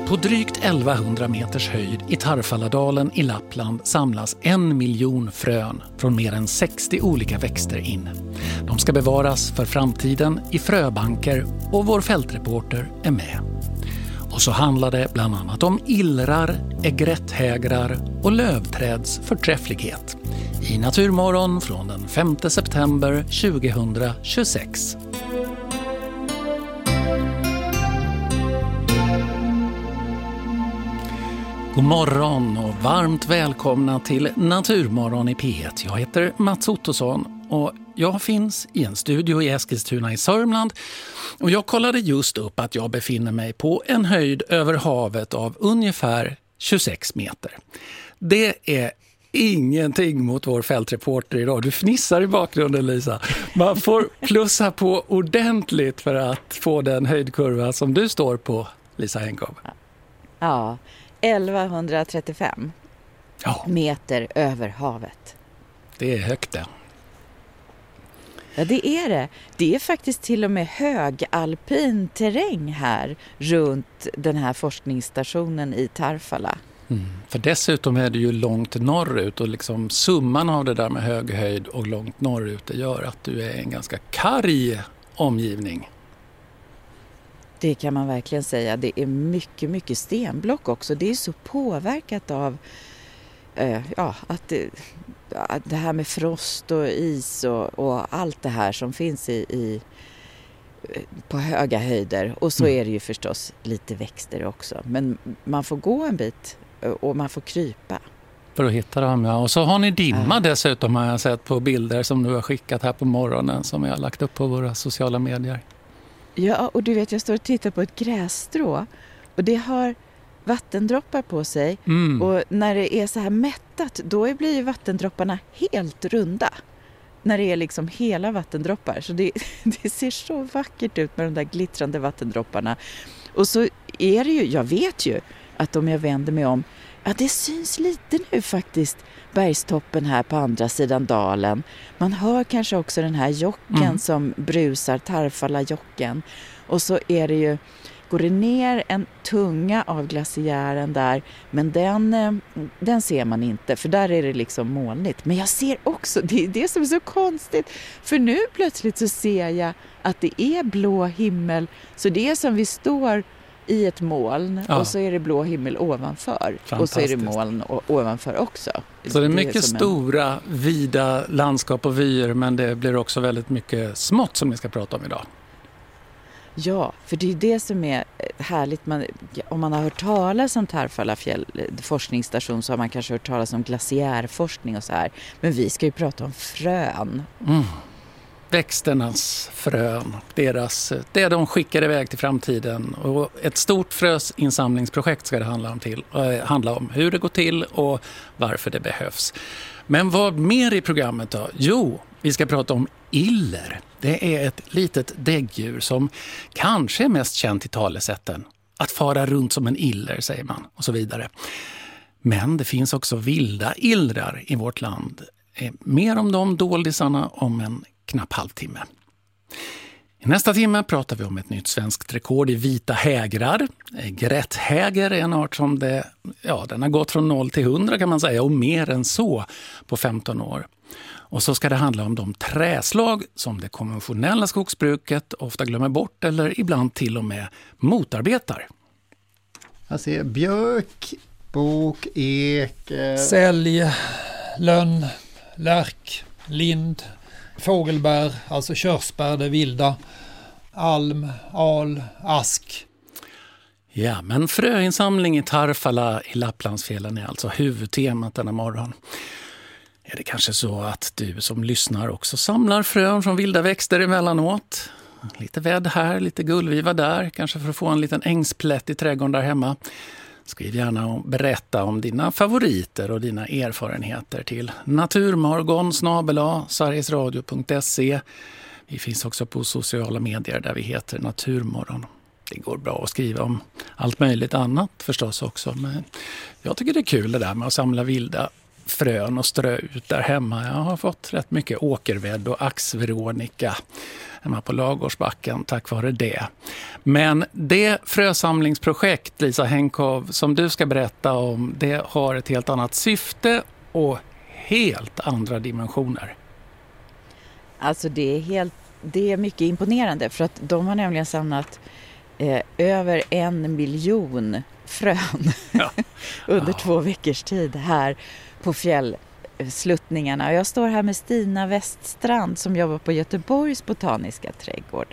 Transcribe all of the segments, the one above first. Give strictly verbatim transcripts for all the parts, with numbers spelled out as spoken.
På drygt elvahundra meters höjd i Tarfaladalen i Lappland samlas en miljon frön från mer än sextio olika växter in. De ska bevaras för framtiden i fröbanker och vår fältreporter är med. Och så handlar det bland annat om illrar, äggrätthägrar och lövträds förträfflighet. I Naturmorgon från den femte september tjugohundratjugosex. God morgon och varmt välkomna till Naturmorgon i P ett. Jag heter Mats Ottosson och jag finns i en studio i Eskilstuna i Sörmland. Och jag kollade just upp att jag befinner mig på en höjd över havet av ungefär tjugosex meter. Det är ingenting mot vår fältreporter idag. Du fnissar i bakgrunden, Lisa. Man får plussa på ordentligt för att få den höjdkurva som du står på, Lisa Henkov. Ja, elvahundratrettiofem ja. meter över havet. Det är högt det. Ja, det är det. Det är faktiskt till och med högalpin terräng här runt den här forskningsstationen i Tarfala. Mm. För dessutom är det ju långt norrut och liksom summan av det där med hög höjd och långt norrut det gör att du är en ganska karg omgivning. Det kan man verkligen säga. Det är mycket, mycket stenblock också. Det är så påverkat av eh, ja, att det, att det här med frost och is och, och allt det här som finns i, i, på höga höjder. Och så är det ju förstås lite växter också. Men man får gå en bit och man får krypa. För att hitta dem, ja. Och så har ni dimma ja. dessutom har jag sett på bilder som du har skickat här på morgonen som jag har lagt upp på våra sociala medier. Ja, och du vet, jag står och tittar på ett grässtrå och det har vattendroppar på sig. Mm. Och när det är så här mättat, då blir ju vattendropparna helt runda. När det är liksom hela vattendroppar. Så det, det ser så vackert ut med de där glittrande vattendropparna. Och så är det ju, jag vet ju att om jag vänder mig om, ja det syns lite nu faktiskt, bergstoppen här på andra sidan dalen. Man hör kanske också den här jocken mm. som brusar, Tarfala-jocken. Och så är det ju, går det ner en tunga av glaciären där, men den, den ser man inte, för där är det liksom molnigt. Men jag ser också, det är det som är så konstigt, för nu plötsligt så ser jag att det är blå himmel, så det är som vi står i ett moln ja. och så är det blå himmel ovanför. Och så är det moln ovanför också. Så det är mycket det är stora, en... vida landskap och vyer, men det blir också väldigt mycket smått som vi ska prata om idag. Ja, för det är det som är härligt. Man, om man har hört talas om Tarfala fjäll, forskningsstation, så har man kanske hört talas om glaciärforskning och så här. Men vi ska ju prata om frön. Mm. Växternas frön, deras, det de skickar iväg till framtiden. Och ett stort fröinsamlingsprojekt ska det handla om, till, äh, handla om hur det går till och varför det behövs. Men vad mer i programmet då? Jo, vi ska prata om iller. Det är ett litet däggdjur som kanske är mest känt i talesätten. Att fara runt som en iller, säger man, och så vidare. Men det finns också vilda illrar i vårt land. Mer om de doldisarna om en knapp halvtimme. I nästa timme pratar vi om ett nytt svenskt rekord i vita hägrar. Grätthäger är en art som det, ja, den har gått från noll till hundra kan man säga, och mer än så på femton år. Och så ska det handla om de träslag som det konventionella skogsbruket ofta glömmer bort eller ibland till och med motarbetar. Jag ser björk, bok, ek, sälj, lönn, lärk, lind, fågelbär, alltså körsbär, det vilda, alm, al, ask. Ja, men fröinsamling i Tarfala i Lapplandsfjällen är alltså huvudtemat denna morgon. Är det kanske så att du som lyssnar också samlar frön från vilda växter emellanåt? Lite vädd här, lite gullviva där, kanske för att få en liten ängsplätt i trädgården där hemma. Skriv gärna och berätta om dina favoriter och dina erfarenheter till naturmorgon snabel-a sverigesradio punkt se. Vi finns också på sociala medier där vi heter Naturmorgon. Det går bra att skriva om allt möjligt annat förstås också. Men jag tycker det är kul det där med att samla vilda frön och strö ut där hemma. Jag har fått rätt mycket åkervädd och axveronika hemma på Lagårdsbacken tack vare det. Men det frösamlingsprojekt, Lisa Henkow, som du ska berätta om, det har ett helt annat syfte och helt andra dimensioner. Alltså det är, helt, det är mycket imponerande för att de har nämligen samlat eh, över en miljon frön ja. under ja. två veckors tid här på fjällsluttningarna. Jag står här med Stina Weststrand som jobbar på Göteborgs botaniska trädgård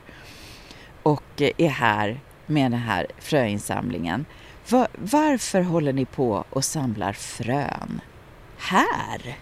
och är här med den här fröinsamlingen. Var, varför håller ni på och samlar frön här?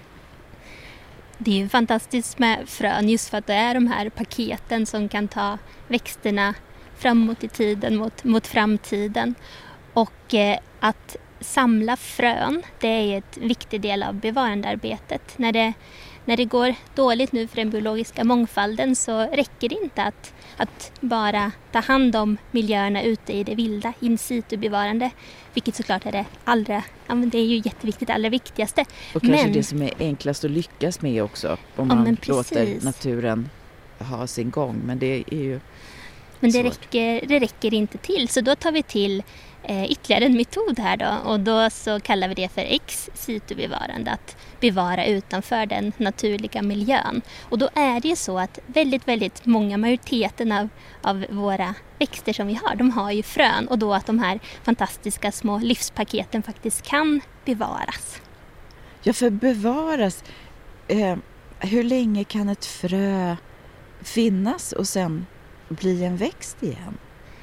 Det är ju fantastiskt med frön just för att det är de här paketen som kan ta växterna framåt i tiden mot, mot framtiden. Och eh, att samla frön, det är ett viktig del av bevarandearbetet. När det, när det går dåligt nu för den biologiska mångfalden så räcker det inte att, att bara ta hand om miljöerna ute i det vilda, in situ bevarande. Vilket såklart är det allra, ja men det är ju jätteviktigt, allra viktigaste. Och kanske men, det som är enklast att lyckas med också, om man ja, låter naturen ha sin gång. Men det är ju Men det räcker, det räcker inte till, så då tar vi till eh, ytterligare en metod här då. Och då så kallar vi det för ex situ bevarande, att bevara utanför den naturliga miljön. Och då är det ju så att väldigt, väldigt många majoriteten av, av våra växter som vi har, de har ju frön. Och då att de här fantastiska små livspaketen faktiskt kan bevaras. Ja, för bevaras, eh, hur länge kan ett frö finnas och sen bli en växt igen?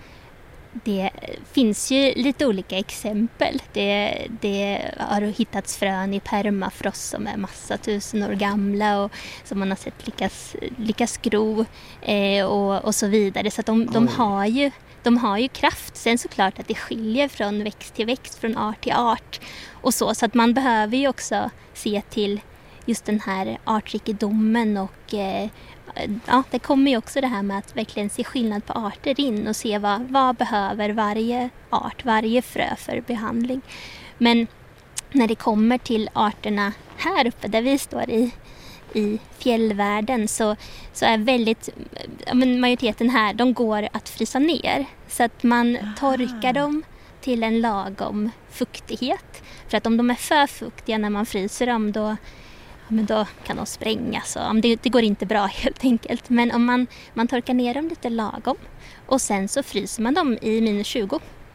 Det finns ju lite olika exempel. Det, det har hittats frön i permafrost som är massa tusen år gamla och som man har sett lyckas, lyckas gro eh, och, och så vidare. Så att de, de, har ju, de har ju kraft. Sen såklart att det skiljer från växt till växt, från art till art och så. Så att man behöver ju också se till just den här artrikedomen och eh, ja, det kommer ju också det här med att verkligen se skillnad på arter in och se vad, vad behöver varje art, varje frö för behandling. Men när det kommer till arterna här uppe där vi står i, i fjällvärlden så, så är väldigt, ja, men majoriteten här, de går att frysa ner. Så att man torkar dem till en lagom fuktighet. För att om de är för fuktiga när man fryser dem då men då kan de sprängas. Det, det går inte bra helt enkelt. Men om man, man torkar ner dem lite lagom och sen så fryser man dem i minus tjugo.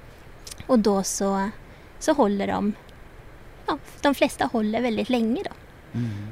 Och då så, så håller de, ja, de flesta håller väldigt länge då. Mm.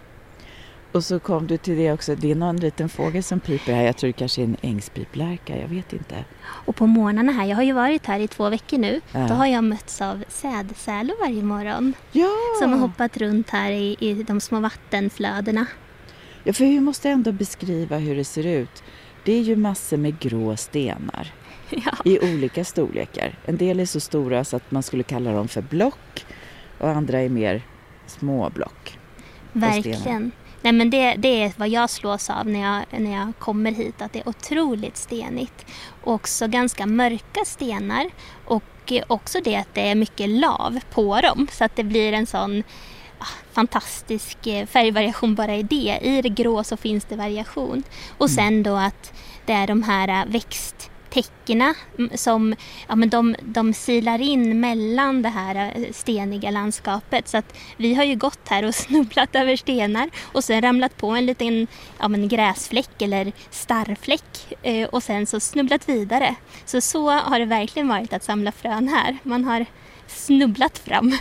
Och så kom du till det också, det är någon liten fågel som piper här. Jag tror det kanske är en ängspiplärka, jag vet inte. Och på morgnarna här, jag har ju varit här i två veckor nu. Ja. Då har jag mötts av sädsälar varje morgon. Ja. Som har hoppat runt här i, i de små vattenflödena. Ja, för vi måste ändå beskriva hur det ser ut. Det är ju massor med grå stenar. Ja. I olika storlekar. En del är så stora så att man skulle kalla dem för block. Och andra är mer små block. Verkligen. Nej, men det, det är vad jag slås av när jag, när jag kommer hit, att det är otroligt stenigt. Och också ganska mörka stenar och också det att det är mycket lav på dem så att det blir en sån ah, fantastisk färgvariation bara i det. I det grå så finns det variation. Och sen då att det är de här växt täckena som ja, men de, de silar in mellan det här steniga landskapet. Så att vi har ju gått här och snubblat över stenar och sen ramlat på en liten ja, men gräsfläck eller starrfläck eh, och sen så snubblat vidare. Så så har det verkligen varit att samla frön här. Man har snubblat fram.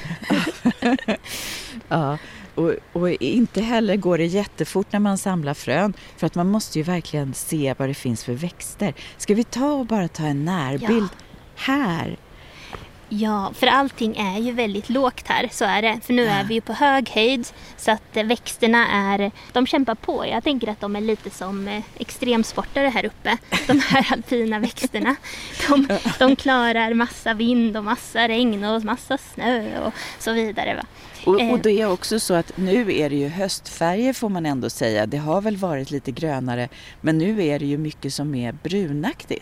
Ja. Och, och inte heller går det jättefort när man samlar frön för att man måste ju verkligen se vad det finns för växter. Ska vi ta och bara ta en närbild ja. här? Ja, för allting är ju väldigt lågt här, så är det. För nu ja. är vi ju på hög höjd så att växterna är, de kämpar på. Jag tänker att de är lite som extremsportare här uppe, de här alpina växterna. De, de klarar massa vind och massa regn och massa snö och så vidare, va? Och, och det är också så att nu är det ju höstfärger får man ändå säga. Det har väl varit lite grönare men nu är det ju mycket som är brunaktigt.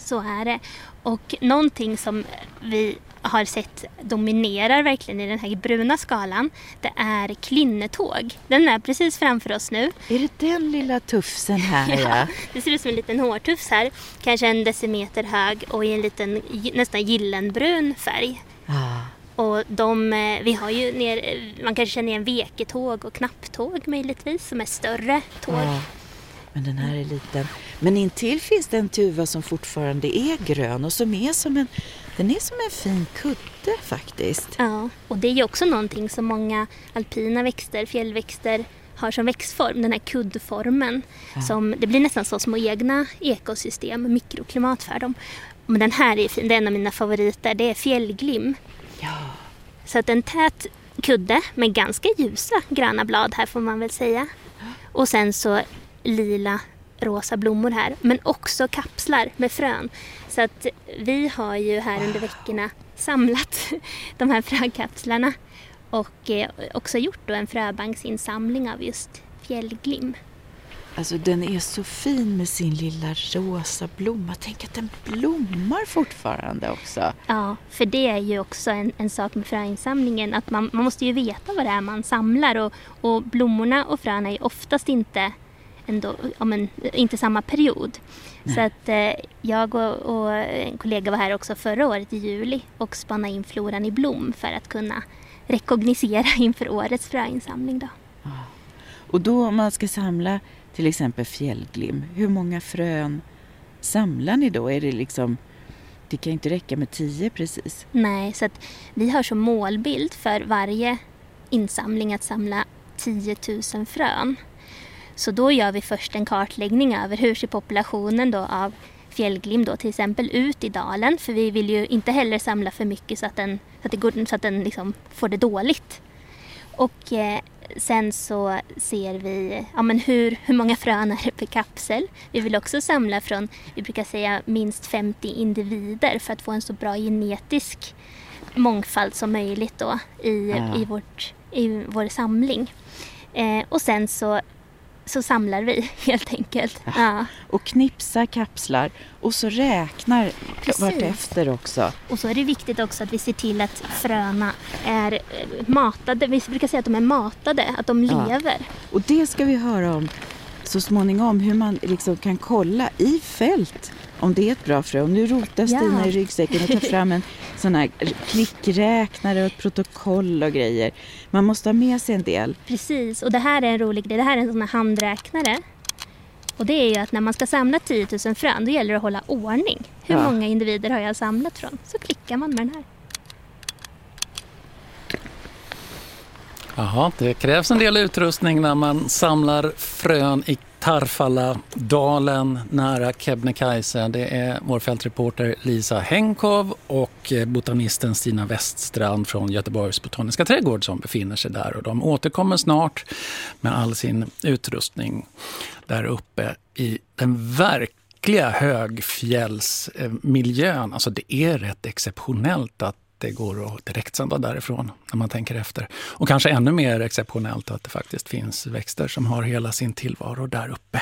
Så är det. Och någonting som vi har sett dominerar verkligen i den här bruna skalan, det är klynnetåg. Den är precis framför oss nu. Är det den lilla tufsen här? Ja, ja, det ser ut som en liten hårtufs här. Kanske en decimeter hög och i en liten nästan gyllenbrun färg. Ah. Och de, vi har ju ner, man kanske känner igen veketåg och knapptåg möjligtvis som är större tåg. Ah. Men den här är liten. Men intill finns det en tuva som fortfarande är grön och som är som en, den är som en fin kudde faktiskt. Ja, och det är ju också någonting som många alpina växter, fjällväxter har som växtform, den här kuddformen. Ja. Som, det blir nästan så små egna ekosystem, mikroklimat för dem. Men den här är fin, det är en av mina favoriter, det är fjällglim. Ja. Så att en tät kudde med ganska ljusa gröna blad här får man väl säga. Och sen så lila rosa blommor här, men också kapslar med frön. Så att vi har ju här under veckorna samlat de här frökapslarna och eh, också gjort då en fröbanksinsamling av just fjällglim. Alltså den är så fin med sin lilla rosa blomma. Tänk att den blommar fortfarande också. Ja, för det är ju också en, en sak med fröinsamlingen. Att man, man måste ju veta vad det är man samlar. Och, och blommorna och fröna är oftast inte, ändå, ja, men, inte samma period. Nej. Så att eh, jag och, och en kollega var här också förra året i juli och spanade in floran i blom för att kunna rekognosera inför årets fröinsamling då. Ja. Och då om man ska samla till exempel fjällglim, hur många frön samlar ni då? Är det liksom, det kan inte räcka med tio precis. Nej, så att vi har som målbild för varje insamling att samla tio tusen frön. Så då gör vi först en kartläggning över hur ser populationen då av fjällglim då till exempel ut i dalen. För vi vill ju inte heller samla för mycket så att den, så att det går, så att den liksom får det dåligt. Och eh, sen så ser vi ja, men hur, hur många frön är det per kapsel. Vi vill också samla från, vi brukar säga minst femtio individer för att få en så bra genetisk mångfald som möjligt då i, ja. i, vårt, i vår samling. Eh, och sen så Så samlar vi helt enkelt. Ja. Ja. Och knipsar kapslar och så räknar vart efter också. Och så är det viktigt också att vi ser till att fröna är matade. Vi brukar säga att de är matade, att de ja. lever. Och det ska vi höra om så småningom, hur man liksom kan kolla i fält om det är ett bra frö. Och nu rotar Stina ja. i ryggsäcken och tar fram en sån här klickräknare och ett protokoll och grejer. Man måste ha med sig en del. Precis, och det här är en rolig grej. Det här är en sån här handräknare. Och det är ju att när man ska samla tio tusen frön, då gäller det att hålla ordning. Hur ja. många individer har jag samlat från? Så klickar man med den här. Jaha, det krävs en del utrustning när man samlar frön i Tarfala-dalen nära Kebnekaise. Det är vår fältreporter Lisa Henkov och botanisten Stina Weststrand från Göteborgs botaniska trädgård som befinner sig där. Och de återkommer snart med all sin utrustning där uppe i den verkliga högfjällsmiljön. Alltså det är rätt exceptionellt att det går att direktsända därifrån när man tänker efter. Och kanske ännu mer exceptionellt att det faktiskt finns växter som har hela sin tillvaro där uppe.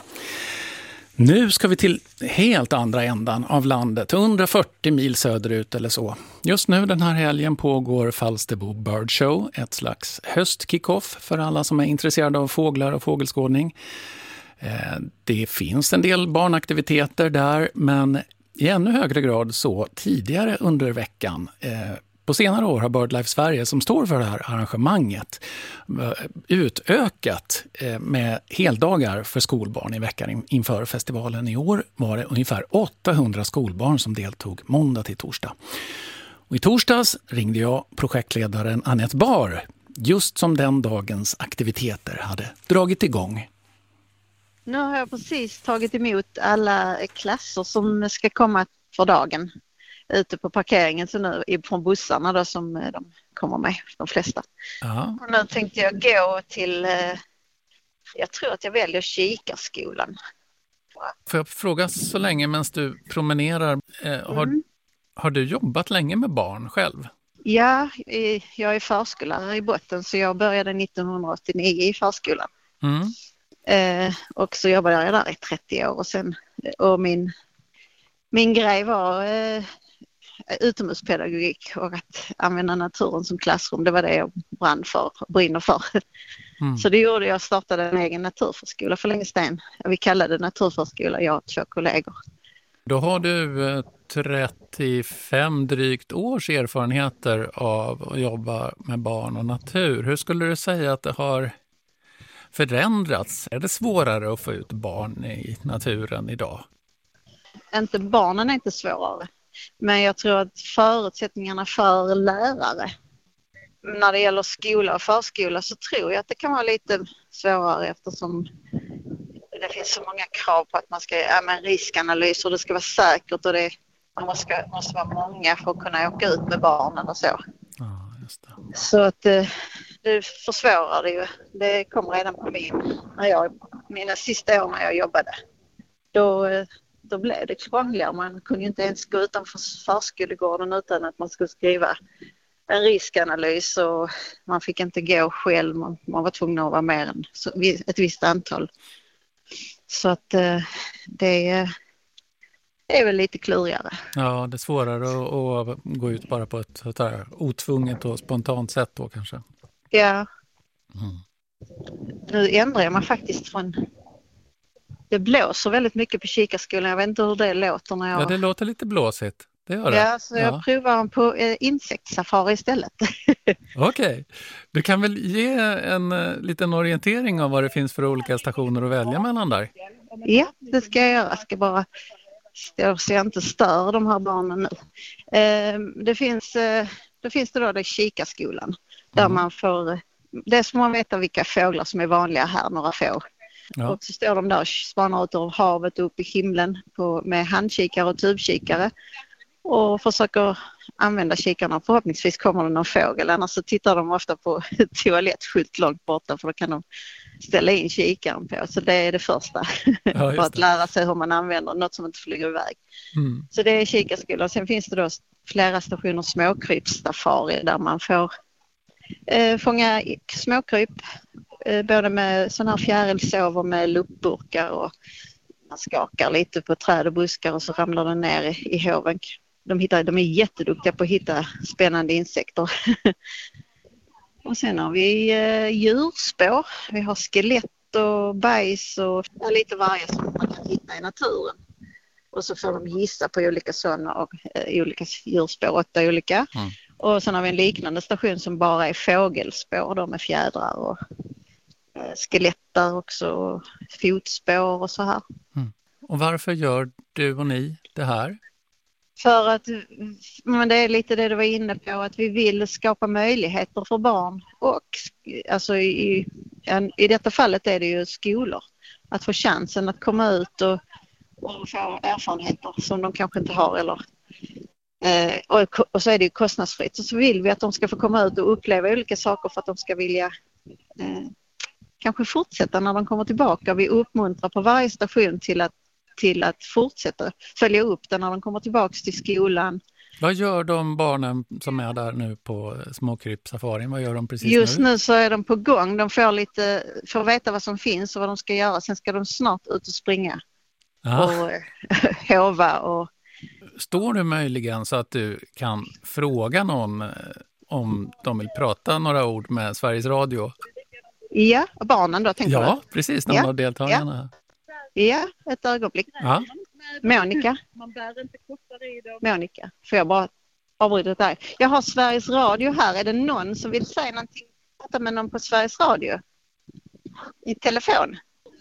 Nu ska vi till helt andra ändan av landet, hundrafyrtio mil söderut eller så. Just nu den här helgen pågår Falsterbo Bird Show, ett slags höstkickoff för alla som är intresserade av fåglar och fågelskådning. Det finns en del barnaktiviteter där, men i ännu högre grad så tidigare under veckan. På senare år har BirdLife Sverige, som står för det här arrangemanget, utökat med heldagar för skolbarn i veckan inför festivalen. I år var det ungefär åttahundra skolbarn som deltog måndag till torsdag. Och i torsdags ringde jag projektledaren Annette Bar, just som den dagens aktiviteter hade dragit igång. Nu har jag precis tagit emot alla klasser som ska komma för dagen ute på parkeringen, så nu från bussarna då som de kommer med, de flesta. Ja. Och nu tänkte jag gå till, jag tror att jag väljer Kikarskolan. Får jag fråga så länge medan du promenerar, eh, har, mm. har du jobbat länge med barn själv? Ja, jag är förskollärare i botten, så jag började nittonhundraåttionio i förskolan. Mm. Eh, och så jobbade jag där i trettio år och sen och min Min grej var eh, utomhuspedagogik och att använda naturen som klassrum. Det var det jag brann för, brinner för. Mm. Så det gjorde jag. Startade en egen naturförskola för länge sedan. Vi kallade det naturförskola, jag och två kollegor. Då har du trettiofem drygt års erfarenheter av att jobba med barn och natur. Hur skulle du säga att det har förändrats? Är det svårare att få ut barn i naturen idag? Inte barnen är inte svårare. Men jag tror att förutsättningarna för lärare när det gäller skola och förskola så tror jag att det kan vara lite svårare eftersom det finns så många krav på att man ska göra ja, riskanalys och det ska vara säkert och det man måste, måste vara många för att kunna åka ut med barnen och så. Ja, just det. Så att det, det försvårar det ju. Det kom redan på min, när jag, mina sista år när jag jobbade. Då, då blev det krångligare. Man kunde inte ens gå utanför förskolegården utan att man skulle skriva en riskanalys och man fick inte gå själv. Man, man var tvungen att vara mer än ett visst antal. Så att eh, det, det är väl lite klurigare. Ja, det är svårare att, att gå ut bara på ett, ett här, otvunget och spontant sätt då kanske. Ja. Mm. Nu ändrar jag mig faktiskt från... Det blåser väldigt mycket på Kikarskolan. Jag vet inte hur det låter när jag... Ja, det låter lite blåsigt. Det gör det. Ja, så jag ja. provar på eh, insektssafari istället. Okej. Okay. Du kan väl ge en uh, liten orientering av vad det finns för olika stationer att välja mellan där? Ja, det ska jag göra. Jag ska bara så jag inte stör de här barnen nu. Eh, det finns, eh, det finns det då det Kikarskolan. Där mm. man får... Det är som man vet vilka fåglar som är vanliga här, några få. Ja. Och så står de där och spanar ut över havet upp i himlen på, med handkikare och tubkikare och försöker använda kikarna. Förhoppningsvis kommer det någon fågel, annars så tittar de ofta på toalettskylt långt borta för då kan de ställa in kikaren på. Så det är det första, ja, för att lära sig hur man använder något som inte flyger iväg. Mm. Så det är Kikarskolan. Sen finns det då flera stationer småkrypssafari där man får eh, fånga småkryp. Både med sådana här fjärilsov och med luppburkar och man skakar lite på träd och buskar och så ramlar den ner i, i hoven. De, hittar, de är jätteduktiga på att hitta spännande insekter. Och sen har vi eh, djurspår. Vi har skelett och bajs och ja, lite varje som man kan hitta i naturen. Och så får de gissa på olika sådana och eh, olika djurspår, åtta olika. Mm. Och sen har vi en liknande station som bara är fågelspår då med fjädrar och skeletter också och fotspår och så här. Mm. Och varför gör du och ni det här? För att men det är lite det du var inne på, att vi vill skapa möjligheter för barn och alltså i, i detta fallet är det ju skolor att få chansen att komma ut och, och få erfarenheter som de kanske inte har eller eh, och, och så är det ju kostnadsfritt. Och så vill vi att de ska få komma ut och uppleva olika saker för att de ska vilja eh, kanske fortsätta när de kommer tillbaka. Vi uppmuntrar på varje station till att, till att fortsätta följa upp det när de kommer tillbaka till skolan. Vad gör de barnen som är där nu på småkrypsafarin? Vad gör de precis Just nu? nu så är de på gång. De får lite får veta vad som finns och vad de ska göra. Sen ska de snart ut och springa. Aha. Och hova. Och... Står du möjligen så att du kan fråga någon om de vill prata några ord med Sveriges Radio? Ja, barnen då tänker ja, du? Ja, precis, någon ja. av deltagarna. Ja. ja, ett ögonblick. Ja. Monica. Man bär inte i dem. Monica, får jag bara avbryta det här. Jag har Sveriges Radio här. Är det någon som vill säga någonting? Prata med någon på Sveriges Radio? I telefon?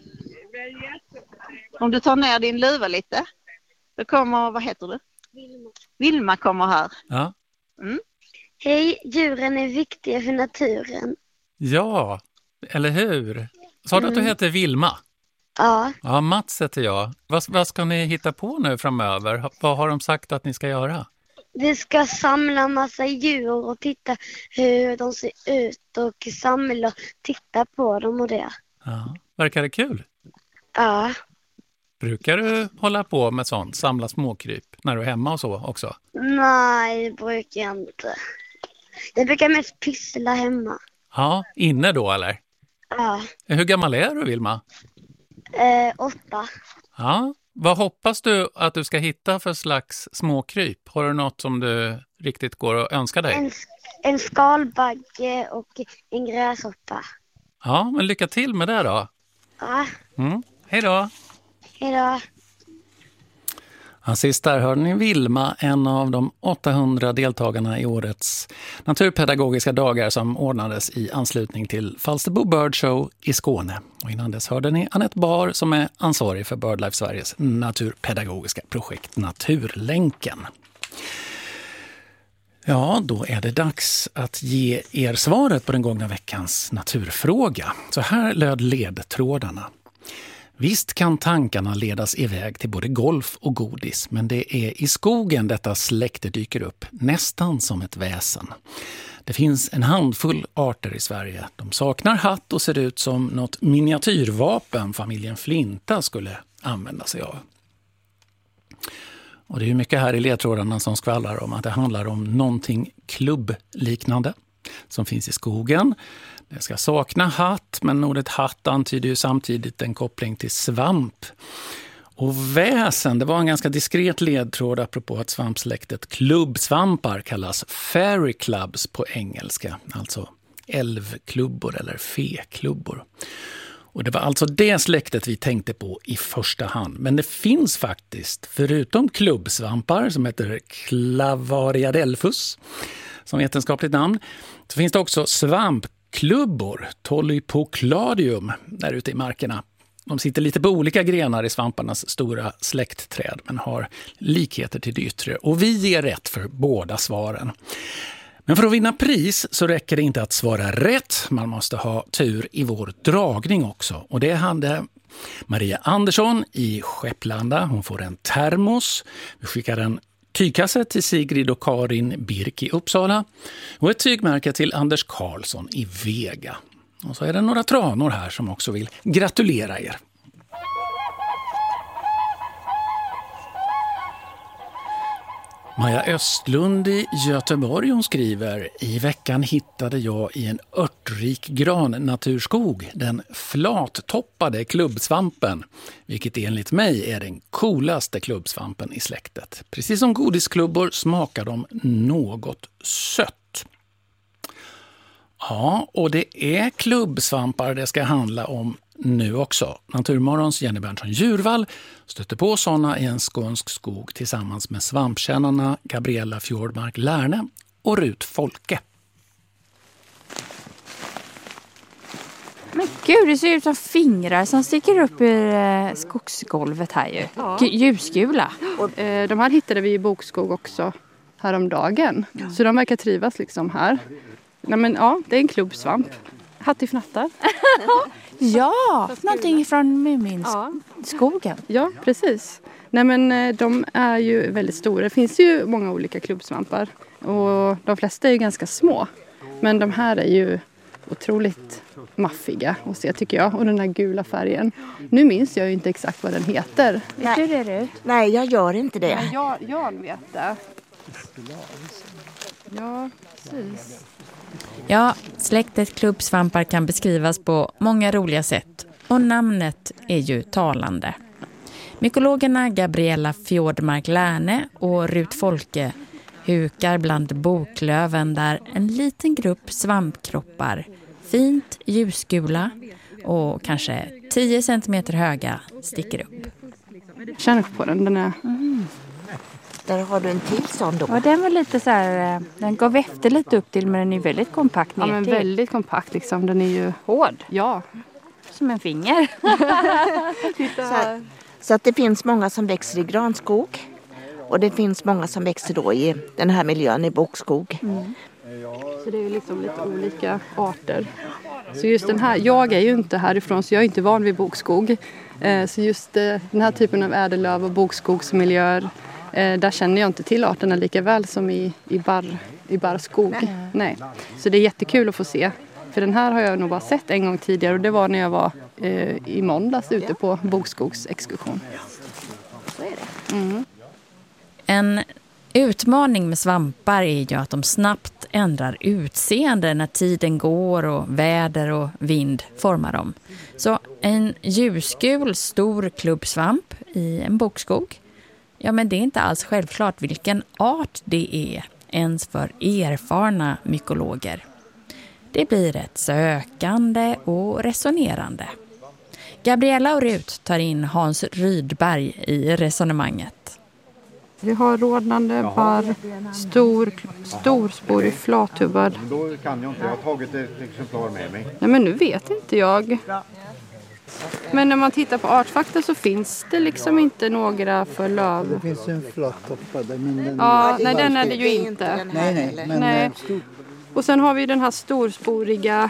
Om du tar ner din luva lite. Då kommer, vad heter du? Vilma. Vilma kommer här. Ja. Mm. Hej, djuren är viktiga för naturen. Ja, eller hur? Sa du att du heter Vilma? Ja. Ja, Mats heter jag. Vad, vad ska ni hitta på nu framöver? Vad har de sagt att ni ska göra? Vi ska samla massa djur och titta hur de ser ut och samla och titta på dem och det. Ja, verkar det kul? Ja. Brukar du hålla på med sånt, samla småkryp när du är hemma och så också? Nej, det brukar jag inte. Jag brukar mest pyssla hemma. Ja, inne då eller? Ja. Hur gammal är du, Vilma? Eh, åtta. Ja, Vad hoppas du att du ska hitta för slags småkryp? Har du något som du riktigt går att önska dig? En, en skalbagge och en gräshoppa. Ja, men lycka till med det då. Ja, Mm. Hej då! hej då. Ja, sist där hörde ni Vilma, en av de åttahundra deltagarna i årets naturpedagogiska dagar som ordnades i anslutning till Falsterbo Bird Show i Skåne. Och innan dess hörde ni Annette Bar som är ansvarig för BirdLife Sveriges naturpedagogiska projekt Naturlänken. Ja, då är det dags att ge er svaret på den gångna veckans naturfråga. Så här löd ledtrådarna. Visst kan tankarna ledas iväg till både golf och godis, men det är i skogen detta släkte dyker upp, nästan som ett väsen. Det finns en handfull arter i Sverige. De saknar hatt och ser ut som något miniatyrvapen familjen Flinta skulle använda sig av. Och det är ju mycket här i ledtrådarna som skvallrar om att det handlar om någonting klubbliknande som finns i skogen. Det ska sakna hatt, men ordet hatt antyder ju samtidigt en koppling till svamp. Och väsen, det var en ganska diskret ledtråd apropå att svampsläktet klubbsvampar kallas fairy clubs på engelska, alltså älvklubbor eller feklubbor. Och det var alltså det släktet vi tänkte på i första hand. Men det finns faktiskt, förutom klubbsvampar som heter Clavariadelphus, som vetenskapligt namn, så finns det också svampklubbor, Tolypocladium, där ute i markerna. De sitter lite på olika grenar i svamparnas stora släktträd men har likheter till det yttre. Och vi ger rätt för båda svaren. Men för att vinna pris så räcker det inte att svara rätt. Man måste ha tur i vår dragning också. Och det hade Maria Andersson i Skepplanda. Hon får en termos. Vi skickar en tygkasse till Sigrid och Karin Birk i Uppsala. Och ett tygmärke till Anders Karlsson i Vega. Och så är det några tranor här som också vill gratulera er. Maja Östlund i Göteborg, hon skriver: I veckan hittade jag i en örtrik grannaturskog den flattoppade klubbsvampen, vilket enligt mig är den coolaste klubbsvampen i släktet. Precis som godisklubbor smakar de något sött. Ja, och det är klubbsvampar det ska handla om nu också. Naturmorgons Jenny Berntsson Djurvall stötte på sådana i en skånsk skog tillsammans med svampkännarna Gabriella Fjordmark Lärne och Rut Folke. Men gud, det ser ut som fingrar som sticker upp ur skogsgolvet här ju. Ja. Ljusgula. Och, eh, de här hittade vi i bokskog också häromdagen. Ja. Så de verkar trivas liksom här. Nej men ja, det är en klubbsvamp. Hattifnattar. Ja, någonting från Muminskogen. Ja, precis. Nej men de är ju väldigt stora. Det finns ju många olika klubbsvampar. Och de flesta är ju ganska små. Men de här är ju otroligt maffiga att se tycker jag. Och den här gula färgen. Nu minns jag ju inte exakt vad den heter. Vet du det, Rut? Nej, jag gör inte det. Nej, jag, jag vet det. Ja, precis. Ja, släktet klubbsvampar kan beskrivas på många roliga sätt. Och namnet är ju talande. Mykologerna Gabriella Fjordmark Lärne och Rut Folke hukar bland boklöven där en liten grupp svampkroppar, fint ljusgula och kanske tio centimeter höga, sticker upp. Känn på den, den är... Mm. Där har du en till sån då. Ja, den var lite så här, den gav efter lite upp till men den är väldigt kompakt ner. Ja, men väldigt kompakt liksom, den är ju... Hård? Ja. Som en finger. så, så att det finns många som växer i granskog. Och det finns många som växer då i den här miljön i bokskog. Mm. Så det är liksom lite olika arter. Så just den här, jag är ju inte härifrån så jag är inte van vid bokskog. Så just den här typen av ädellöv och bokskogsmiljöer, där känner jag inte till arterna lika väl som i, i, bar, i barrskog. Nej. Nej. Så det är jättekul att få se. För den här har jag nog bara sett en gång tidigare och det var när jag var eh, i måndags ute på bokskogsexkursion. Så är det. Mm. En Utmaning med svampar är ju att de snabbt ändrar utseende när tiden går och väder och vind formar dem. Så en ljusgul stor klubbsvamp i en bokskog, ja men det är inte alls självklart vilken art det är ens för erfarna mykologer. Det blir ett sökande och resonerande. Gabriella och Rut tar in Hans Rydberg i resonemanget. Vi har rodnande barr, stor, storsporig flathubbad. Då kan jag inte, jag har tagit ett exemplar med mig. Nej men nu vet inte jag. Men när man tittar på artfakta så finns det liksom inte några för löv. Det finns en flattoppad. Men den ja, nej den är det ju inte. Nej, nej. Men nej. Och sen har vi den här storsporiga.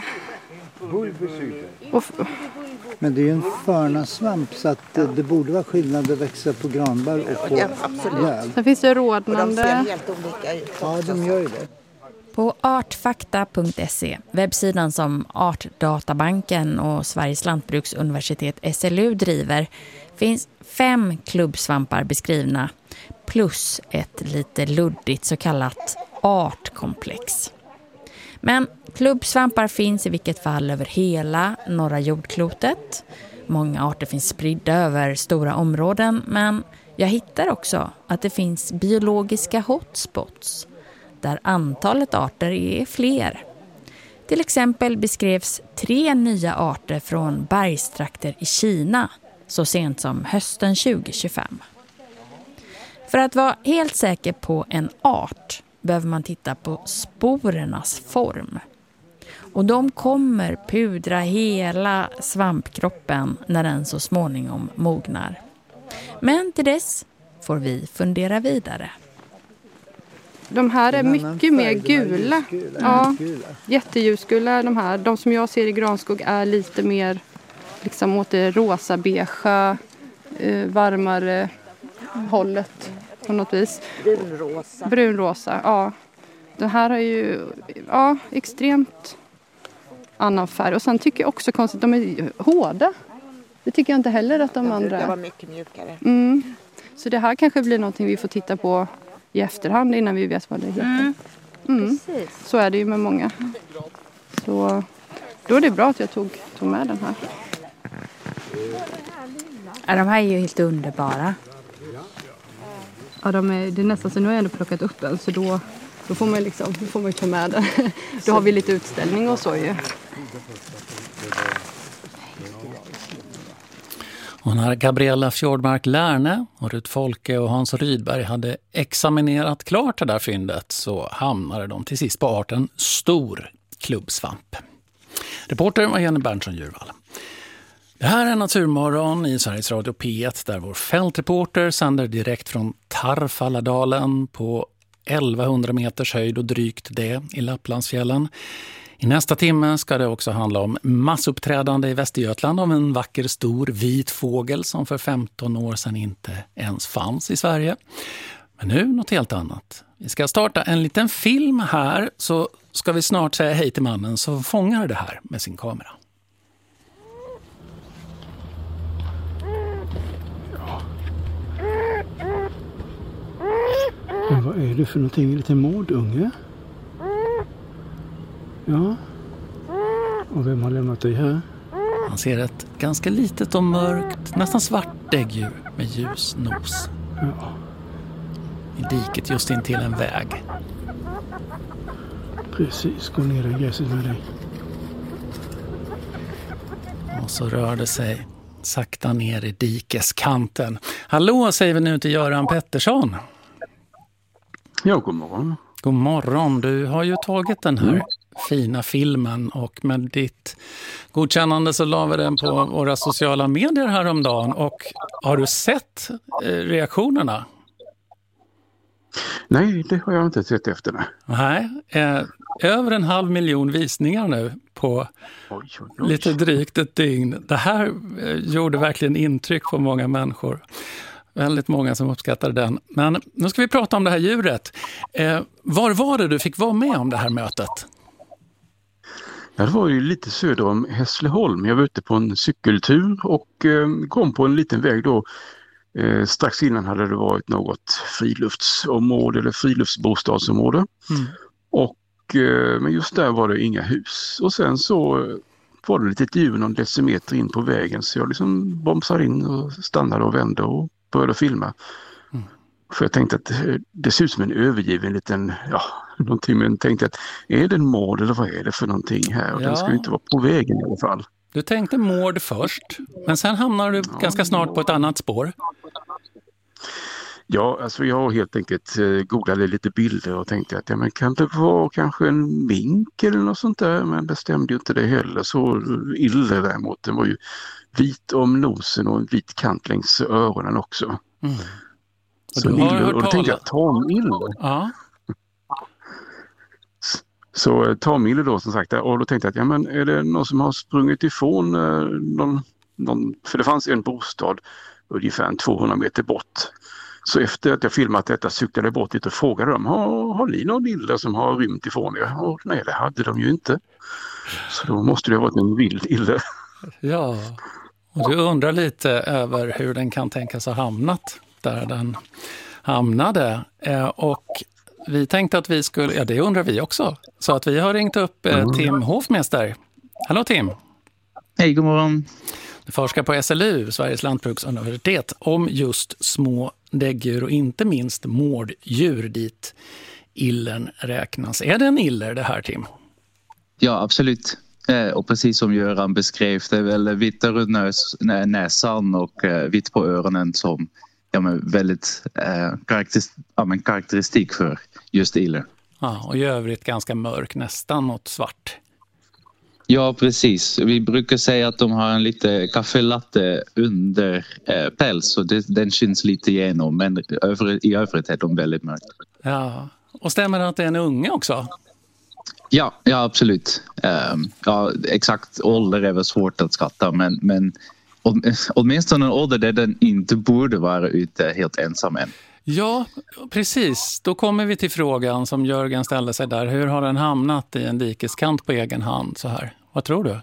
Och men det är ju en förnasvamp så att det, det borde vara skillnad att växa på granbar och på ja, absolut. löv. Sen finns det rodnande. Och de ser helt olika ut. Ja, de gör ju det. På artfakta punkt se, webbsidan som Artdatabanken och Sveriges lantbruksuniversitet S L U driver, finns fem klubbsvampar beskrivna plus ett lite luddigt så kallat artkomplex. Men klubbsvampar finns i vilket fall över hela norra jordklotet. Många arter finns spridda över stora områden, men jag hittar också att det finns biologiska hotspots där antalet arter är fler. Till exempel beskrevs tre nya arter från bergstrakter i Kina så sent som hösten tjugo tjugofem. För att vara helt säker på en art behöver man titta på sporernas form. Och de kommer pudra hela svampkroppen när den så småningom mognar. Men till dess får vi fundera vidare. De här är mycket mer gula. Ja, jätteljusgula de här. De som jag ser i granskog är lite mer liksom åt det rosa, beige, eh, varmare hållet på något vis. Brunrosa. Brunrosa, ja. Den här har ju ja, extremt annan färg. Och sen tycker jag också konstigt att de är hårda. Det tycker jag inte heller att de andra är. Det var mycket mjukare. Mm. Så det här kanske blir någonting vi får titta på i efterhand innan vi vet vad det heter. Mm. Mm. Så är det ju med många. Så då är det bra att jag tog, tog med den här. Ja, de här är ju helt underbara. Ja, de är, det är nästan så nu har jag ändå plockat upp en så då, då får man liksom, då får man ta med den. Då har vi lite utställning och så ju. Och när Gabriella Fjordmark Lärne och Rut Folke och Hans Rydberg hade examinerat klart det där fyndet så hamnade de till sist på arten stor klubbsvamp. Reporter var Jenny Berntsson-Djurvall. Det här är Naturmorgon i Sveriges Radio P ett där vår fältreporter sänder direkt från Tarfaladalen på elvahundra meters höjd och drygt det i Lapplandsfjällen. I nästa timme ska det också handla om massuppträdande i Västergötland om en vacker stor vit fågel som för femton år sedan inte ens fanns i Sverige. Men nu något helt annat. Vi ska starta en liten film här så ska vi snart säga hej till mannen som fångar det här med sin kamera. Men vad är det för någonting? Lite mordunge? Ja. Och vem har lämnat dig här? Man ser ett ganska litet och mörkt, nästan svart däggdjur med ljus nos. Ja. I diket just in till en väg. Precis, gå ner i gräset med dig. Och så rör det sig sakta ner i dikeskanten. Hallå säger vi nu till Göran Pettersson. Ja, god morgon. God morgon. Du har ju tagit den här mm. fina filmen och med ditt godkännande så la vi den på våra sociala medier häromdagen. Och har du sett reaktionerna? Nej, det har jag inte sett efter det. Nej, eh, över en halv miljon visningar nu på oj, oj, oj. lite drygt ett dygn. Det här eh, gjorde verkligen intryck på många människor. Väldigt många som uppskattade den. Men nu ska vi prata om det här djuret. Eh, var var det du fick vara med om det här mötet? Ja, det var ju lite söder om Hässleholm. Jag var ute på en cykeltur och eh, kom på en liten väg då Eh, strax innan hade det varit något friluftsområde eller friluftsbostadsområde. Mm. Och, eh, men just där var det inga hus. Och sen så eh, var det lite djur någon decimeter in på vägen, så jag liksom bromsade in och stannade och vände och började filma. Mm. För jag tänkte att det ser ut som en övergiven liten, ja, någonting, men tänkte att är det en mord eller vad är det för någonting här? Och ja. Den ska ju inte vara på vägen i alla fall. Du tänkte mord först, men sen hamnar du ja. ganska snart på ett annat spår. Ja, alltså jag helt enkelt eh, googlade lite bilder och tänkte att ja, men kan det vara kanske en mink eller något sånt där, men det stämde ju inte det heller. Så iller däremot, den var ju vit om nosen och en vit kant längs öronen också. Mm. Och, så iller, och då tänkte jag tamiller. Ja. Så tamiller då som sagt, och då tänkte jag att ja, men är det någon som har sprungit ifrån eh, någon, någon, för det fanns en bostad ungefär tvåhundra meter bort. Så efter att jag filmat detta cyklade jag bort dit och frågade dem, har, har ni någon iller som har rymt ifrån er? Och nej, det hade de ju inte. Så då måste det ha varit en vild iller. Ja, och du undrar lite över hur den kan tänkas ha hamnat där den hamnade. Och vi tänkte att vi skulle, ja det undrar vi också. Så att vi har ringt upp mm. Tim Hofmäster. Hallå Tim! Hej, god morgon! Du forskar på S L U, Sveriges lantbruksuniversitet, om just små däggdjur och inte minst mårddjur dit illern räknas. Är det en iller det här, Tim? Ja, absolut. Eh, och precis som Göran beskrev, det är väl vitt runt näs, näsan och eh, vitt på öronen som ja, men väldigt eh, karaktäris, ja, men karaktäristik för just iller. Ja, och i övrigt ganska mörk, nästan mot svart. Ja, precis. Vi brukar säga att de har en lite kaffelatte under eh, päls, och det, den syns lite igenom, men över, i övrigt är de väldigt mörka. Ja, och stämmer det att det är en unge också? Ja, ja absolut. Um, ja, exakt ålder är väl svårt att skatta, men, men åtminstone en ålder där den inte borde vara ute helt ensam än. Ja, precis. Då kommer vi till frågan som Jörgen ställde sig där. Hur har den hamnat i en dikeskant på egen hand så här? Vad tror du?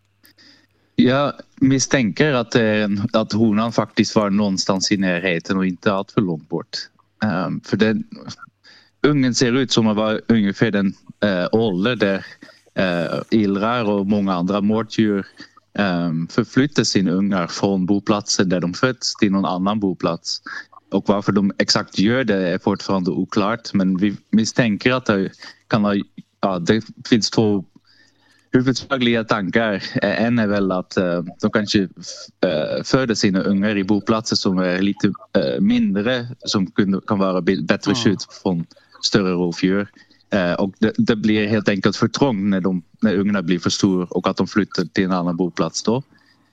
Jag misstänker att, en, att honan faktiskt var någonstans i närheten och inte allt för långt bort. Um, för den, ungen ser ut som att vara ungefär den uh, ålder där uh, illrar och många andra mårddjur um, förflyttar sina ungar från boplatsen där de föds till någon annan boplats. Och varför de exakt gör det är fortfarande oklart. Men vi misstänker att det kan ha, ja, det finns två huvudsakliga tankar. En är väl att uh, de kanske uh, föder sina ungar i boplatser som är lite uh, mindre. Som kan, kan vara bättre skydd från större rovdjur. Uh, och det, det blir helt enkelt för trångt när, de, när ungarna blir för stor och att de flyttar till en annan boplats då.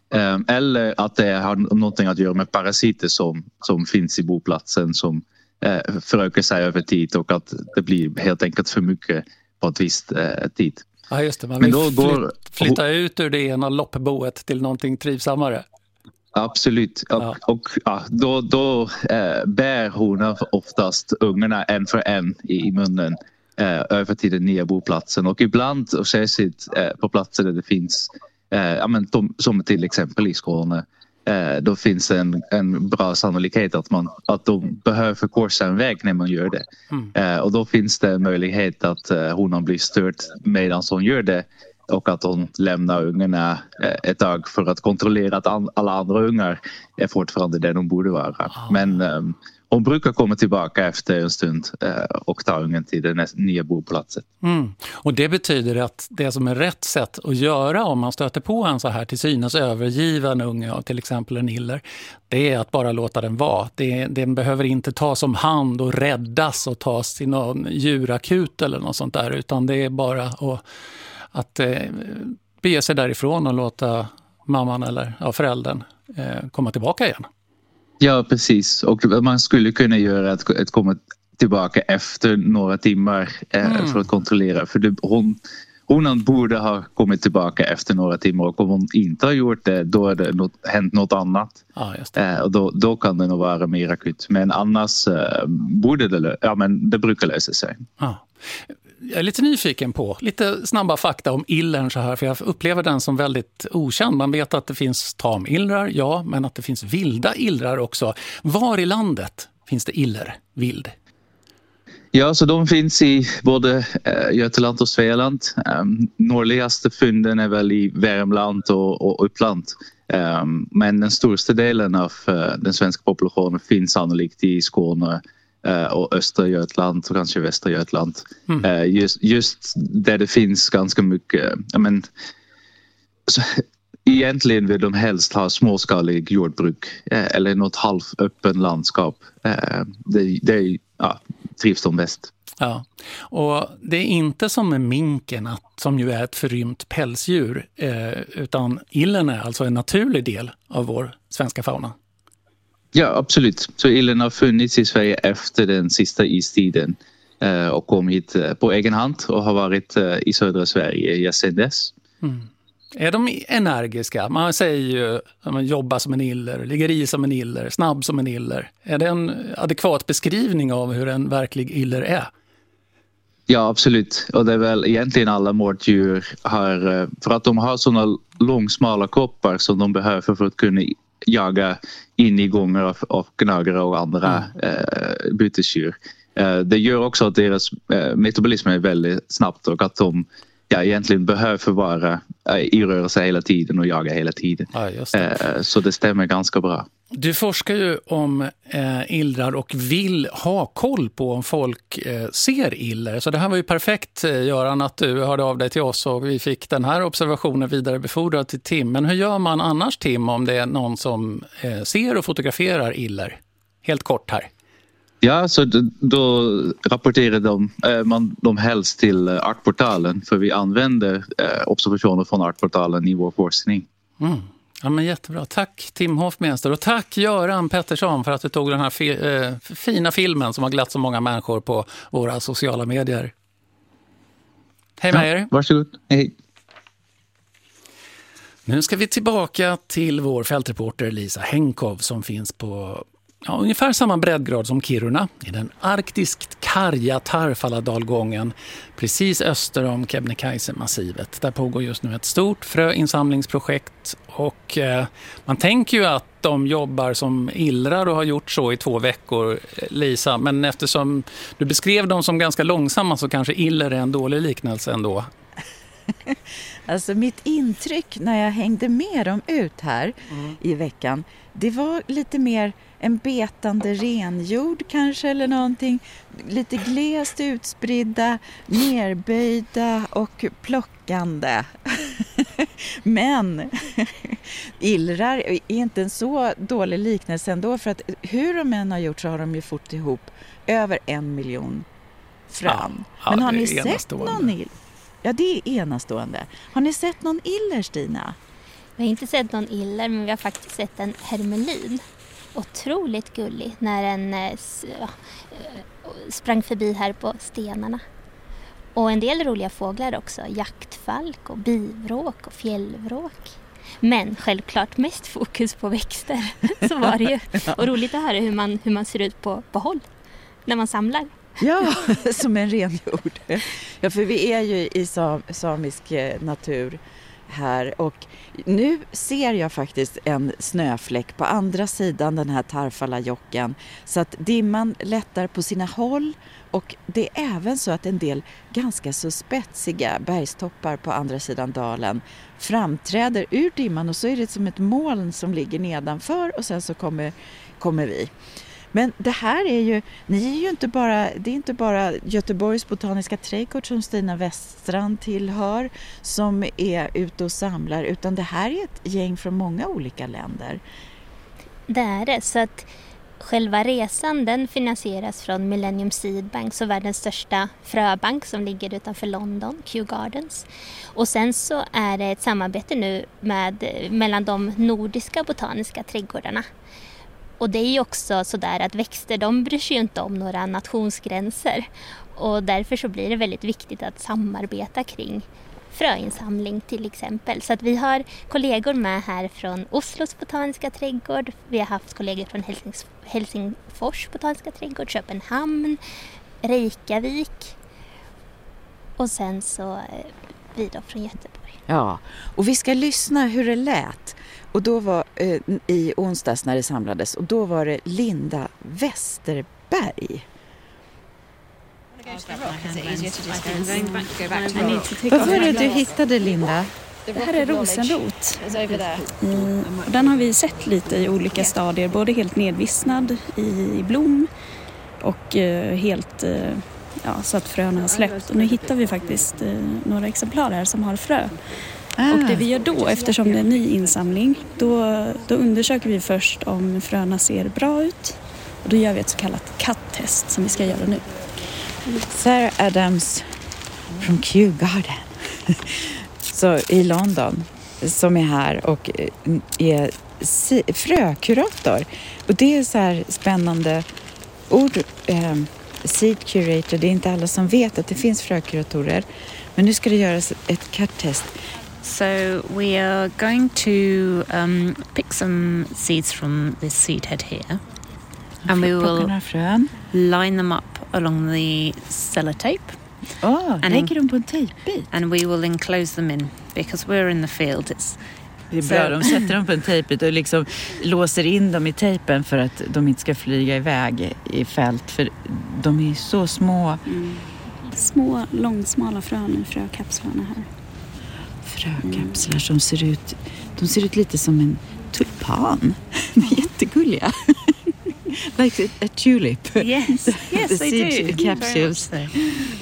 Eller att det har någonting att göra med parasiter som, som finns i boplatsen som eh, förökar sig över tid och att det blir helt enkelt för mycket på ett visst eh, tid. Ja just det, man vill då går, flytta ut ur det ena loppboet till någonting trivsammare. Absolut, och, ja. och ja, då, då eh, bär honan oftast ungarna en för en i, i munnen eh, över till den nya boplatsen och ibland och särskilt eh, på platser där det finns Eh, ja, men de, som till exempel i Skåne eh, då finns en, en bra sannolikhet att, man, att de behöver förkorsa en väg när man gör det. Mm. Eh, och då finns det möjlighet att eh, honan blir stört medan hon gör det och att hon lämnar ungarna eh, ett tag för att kontrollera att an, alla andra ungar är fortfarande där de borde vara. Oh. Men eh, hon brukar komma tillbaka efter en stund eh, och ta ungen till den nya boplatsen. Mm. Och det betyder att det som är rätt sätt att göra om man stöter på en så här till synes övergiven unge av till exempel en iller, det är att bara låta den vara. Det, den behöver inte tas om hand och räddas och tas till någon djurakut eller något sånt där, utan det är bara att, att eh, bege sig därifrån och låta mamman eller ja, föräldern eh, komma tillbaka igen. Ja, precis. Och man skulle kunna göra att, att komma tillbaka efter några timmar eh, mm. för att kontrollera. För det, hon, hon borde ha kommit tillbaka efter några timmar och om hon inte har gjort det, då är det något, hänt något annat. Ah, just det. Eh, och då, då kan det nog vara mer akut. Men annars eh, borde det, ja, men det brukar lösa sig. Ah. jag är lite nyfiken på lite snabba fakta om illern så här, för jag upplever den som väldigt okänd. Man vet att det finns tamillrar, ja, men att det finns vilda illrar också. Var i landet finns det iller, vild? Ja, så de finns i både äh, Götaland och Svealand. Ähm, nordligaste fynden är väl i Värmland och, och Uppland. Ähm, men den största delen av äh, den svenska populationen finns sannolikt i Skåne äh, och Östergötland och kanske Västergötland. Mm. Äh, just, just där det finns ganska mycket... Äh, men, så, egentligen vill de helst ha småskalig jordbruk äh, eller något halvöppen landskap. Äh, det, det ja, trivs de bäst. Ja, och det är inte som med minken att, som ju är ett förrymt pälsdjur, eh, utan illen är alltså en naturlig del av vår svenska fauna. Ja, absolut. Så illen har funnits i Sverige efter den sista istiden eh, och kom hit eh, på egen hand och har varit eh, i södra Sverige sedan dess. Mm. Är de energiska? Man säger ju att man jobbar som en iller, ligger i som en iller, snabb som en iller. Är det en adekvat beskrivning av hur en verklig iller är? Ja, absolut. Och det är väl egentligen alla mårddjur har, för att de har sådana långsmala kroppar som de behöver för att kunna jaga in i gångar av, av gnagare och andra mm. eh, bytesdjur. Eh, det gör också att deras eh, metabolism är väldigt snabbt och att de ja, egentligen behöver vara i rörelse hela tiden och jaga hela tiden. Ja, just det. Eh, så det stämmer ganska bra. Du forskar ju om eh, illrar och vill ha koll på om folk eh, ser iller. Så det här var ju perfekt, eh, Göran, att du hörde av dig till oss och vi fick den här observationen vidare befordrad till Tim. Men hur gör man annars, Tim, om det är någon som eh, ser och fotograferar iller? Helt kort här. Ja, så då, då rapporterar de, eh, man de helst till eh, Artportalen, för vi använder eh, observationer från Artportalen i vår forskning. Mm. Ja, men jättebra. Tack Tim Hoffmeister och tack Göran Pettersson för att du tog den här fi- eh, fina filmen som har glatt så många människor på våra sociala medier. Hej med ja, er. Varsågod. Hej. Nu ska vi tillbaka till vår fältreporter Lisa Henkov som finns på ja, ungefär samma breddgrad som Kiruna i den arktiskt karga Tarfala-dalgången precis öster om Kebnekaise-massivet. Där pågår just nu ett stort fröinsamlingsprojekt och eh, man tänker ju att de jobbar som illrar och har gjort så i två veckor, Lisa. Men eftersom du beskrev dem som ganska långsamma så kanske iller är en dålig liknelse ändå. Alltså mitt intryck när jag hängde med dem ut här mm. i veckan, det var lite mer en betande renjord kanske eller någonting. Lite glest utspridda, nerböjda och plockande. Men illrar är inte en så dålig liknelse ändå, för att hur de än har gjort så har de ju fått ihop över en miljon frön. Ja, Men ja, har ni sett någon iller? Ja, det är enastående. Har ni sett någon iller, Stina? Vi har inte sett någon iller, men vi har faktiskt sett en hermelin. Otroligt gullig när den sprang förbi här på stenarna. Och en del roliga fåglar också. Jaktfalk och bivråk och fjällvråk. Men självklart mest fokus på växter. Så var det ju. Och roligt att höra hur man, hur man ser ut på, på håll när man samlar. Ja, som en renjord. Ja, för vi är ju i sam, samisk natur här och nu ser jag faktiskt en snöfläck på andra sidan den här Tarfalajocken, så att dimman lättar på sina håll och det är även så att en del ganska så spetsiga bergstoppar på andra sidan dalen framträder ur dimman och så är det som ett moln som ligger nedanför och sen så kommer, kommer vi. Men det här är ju, ni är ju inte bara, det är inte bara Göteborgs botaniska trädgård som Stina Weststrand tillhör som är ute och samlar, utan det här är ett gäng från många olika länder. Det är det, så att själva resan den finansieras från Millennium Seed Bank, så världens största fröbank som ligger utanför London, Kew Gardens. Och sen så är det ett samarbete nu med, mellan de nordiska botaniska trädgårdarna. Och det är ju också så där att växter, de bryr sig ju inte om några nationsgränser. Och därför så blir det väldigt viktigt att samarbeta kring fröinsamling till exempel. Så att vi har kollegor med här från Oslos botaniska trädgård. Vi har haft kollegor från Helsings- Helsingfors botaniska trädgård, Köpenhamn, Reykjavik. Och sen så eh, vi då från Göteborg. Ja, och vi ska lyssna hur det lät. Och då var eh, i onsdags när det samlades, och då var det Linda Westerberg. Vad var det du hittade, Linda? Det här är rosenrot. I, den har vi sett lite i olika stadier, både helt nedvissnad i blom och eh, helt eh, ja, så att fröna har släppt. Och nu hittar vi faktiskt eh, några exemplar här som har frö. Ah. Och det vi gör då, eftersom det är en ny insamling, då, då undersöker vi först om fröna ser bra ut. Och då gör vi ett så kallat cut-test som vi ska göra nu. Sarah Adams från Kew Garden så i London, som är här och är frökurator. Och det är så här spännande ord. Eh, seed curator, det är inte alla som vet att det finns frökuratorer. Men nu ska det göras ett cut-test. So we are going to um, pick some seeds from this seed head here. And we will line them up along the sellotape. Oh, and lägger dem på en tejpbit. And we will enclose them in because we're in the field. It's det är bra, so, de sätter dem på en tejpbit och liksom låser in dem i tejpen för att de inte ska flyga iväg i fält. För de är så små. Mm. Små, långsmala frön i frökapslarna här. Frökapslar mm. som ser ut, de ser ut lite som en tulpan. De är jättegulliga. Like a, a tulip. Yes, the, yes, the they seed do. Capsules. Yeah.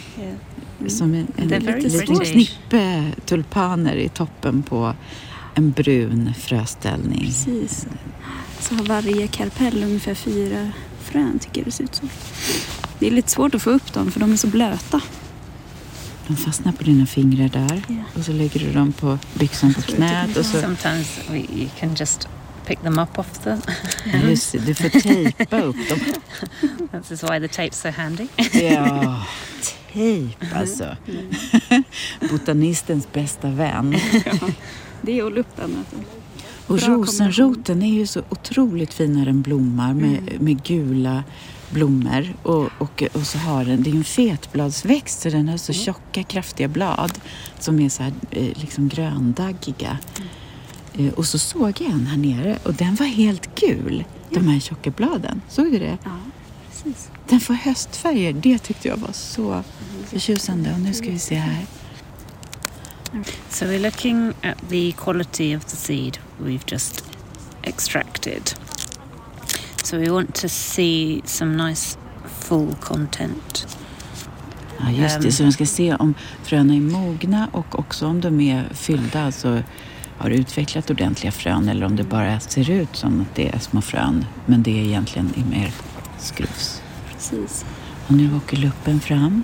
Som en, en liten snippe tulpaner i toppen på en brun fröställning. Precis. Så har varje karpell ungefär fyra frön, tycker det ser ut som. Det är lite svårt att få upp dem för de är så blöta. De fastnar på dina fingrar där. Yeah. Och så lägger du dem på byxan på knät. Och så... Sometimes we, you can just pick them up off the ja, just det, du får tejpa upp dem. That's why the tape's so handy. Ja, tejp alltså. Mm. Botanistens bästa vän. Ja, det är att luppen. Och rosenroten är ju så otroligt fin när den blommar med, mm. med gula blommor. Och, och, och så har den, det är ju en fetbladsväxt så den har så tjocka, kraftiga blad som är så här liksom gröndaggiga. Mm. Och så såg jag en här nere och den var helt gul, ja. De här tjocka bladen. Såg du det? Ja, precis. Den får höstfärger, det tyckte jag var så förtjusande. Och nu ska vi se här. So we're looking at the quality of the seed we've just extracted. So we want to see some nice full content. Ja, just det. Så de ska se om fröna är mogna och också om de är fyllda, alltså har utvecklat ordentliga frön eller om det bara ser ut som att det är små frön men det är egentligen mer skruvs. Precis. Och nu åker luppen fram.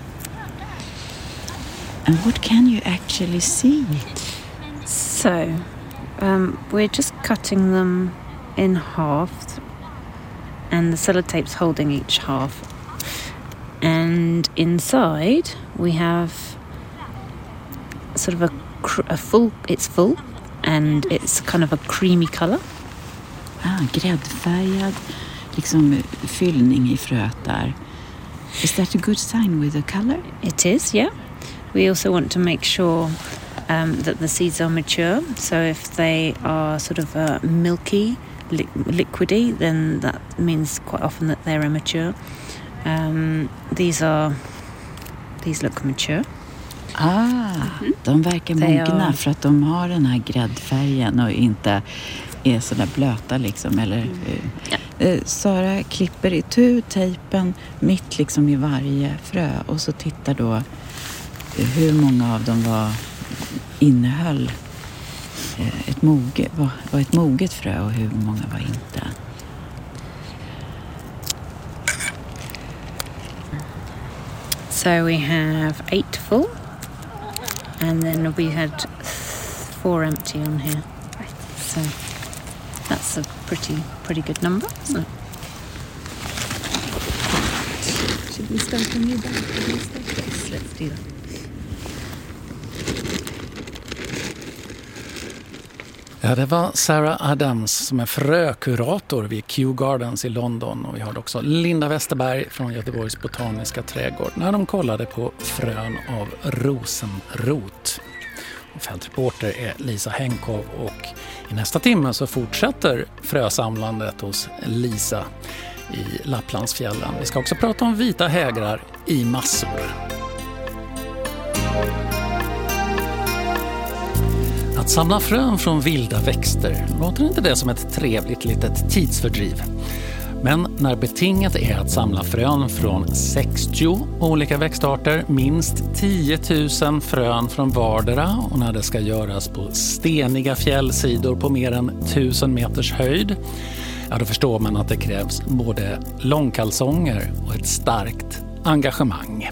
And what can you actually see? So, um, we're just cutting them in half and the sellotape's holding each half. And inside we have sort of a, a full, it's full. And it's kind of a creamy color. Ah, gräddfärgad liksom fyllning i fröet där. Is that a good sign with the color? It is, yeah. We also want to make sure um, that the seeds are mature. So if they are sort of uh, milky, li- liquidy, then that means quite often that they're immature. Um, these are, these look mature. Ah, mm-hmm. De verkar mogna för att de har den här gräddfärgen och inte är så där blöta liksom. Eller, mm. eh, eh, Sara klipper itu tejpen mitt liksom i varje frö och så tittar då eh, hur många av dem var innehöll eh, ett, moge, var, var ett moget frö och hur många var inte. So we have eight full. And then we had four empty on here. Right. So that's a pretty pretty good number, isn't it? Should we start a new batch? Yes, let's do that. Ja, det var Sarah Adams som är frökurator vid Kew Gardens i London, och vi har också Linda Westerberg från Göteborgs botaniska trädgård när de kollade på frön av rosenrot. Och fältreporter är Lisa Henkov, och i nästa timme så fortsätter frösamlandet hos Lisa i Lapplandsfjällen. Vi ska också prata om vita hägrar i massor. Att samla frön från vilda växter, låter inte det som ett trevligt litet tidsfördriv? Men när betinget är att samla frön från sextio olika växtarter, minst tio tusen frön från vardera, och när det ska göras på steniga fjällsidor på mer än tusen meters höjd, ja, då förstår man att det krävs både långkalsonger och ett starkt engagemang.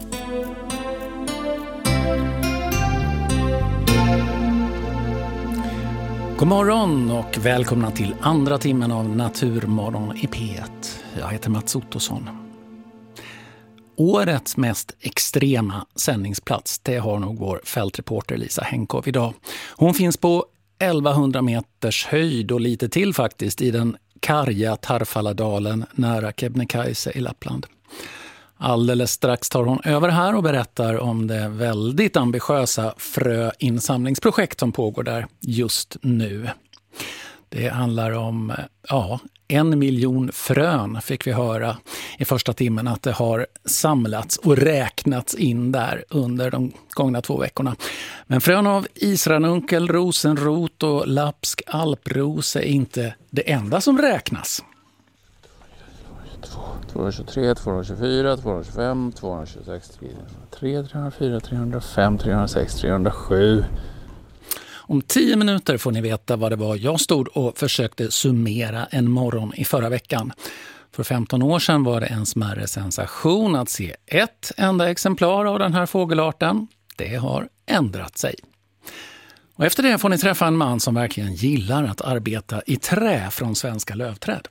God morgon och välkomna till andra timmen av Naturmorgon i P ett. Jag heter Mats Ottosson. Årets mest extrema sändningsplats, det har nog vår fältreporter Lisa Henkov idag. Hon finns på elvahundra meters höjd och lite till faktiskt i den karga Tarfaladalen nära Kebnekaise i Lappland. Alldeles strax tar hon över här och berättar om det väldigt ambitiösa fröinsamlingsprojekt som pågår där just nu. Det handlar om ja, en miljon frön, fick vi höra i första timmen att det har samlats och räknats in där under de gångna två veckorna. Men frön av isranunkel, rosenrot och lapsk alpros är inte det enda som räknas. tvåhundratjugotre, tvåhundratjugofyra, tvåhundratjugofem, tvåhundratjugosex, trehundratre, trehundrafyra, trehundrafem, trehundrasex, trehundrasju. Om tio minuter får ni veta vad det var jag stod och försökte summera en morgon i förra veckan. För femton år sedan var det en smärre sensation att se ett enda exemplar av den här fågelarten. Det har ändrat sig. Och efter det får ni träffa en man som verkligen gillar att arbeta i trä från svenska lövträd.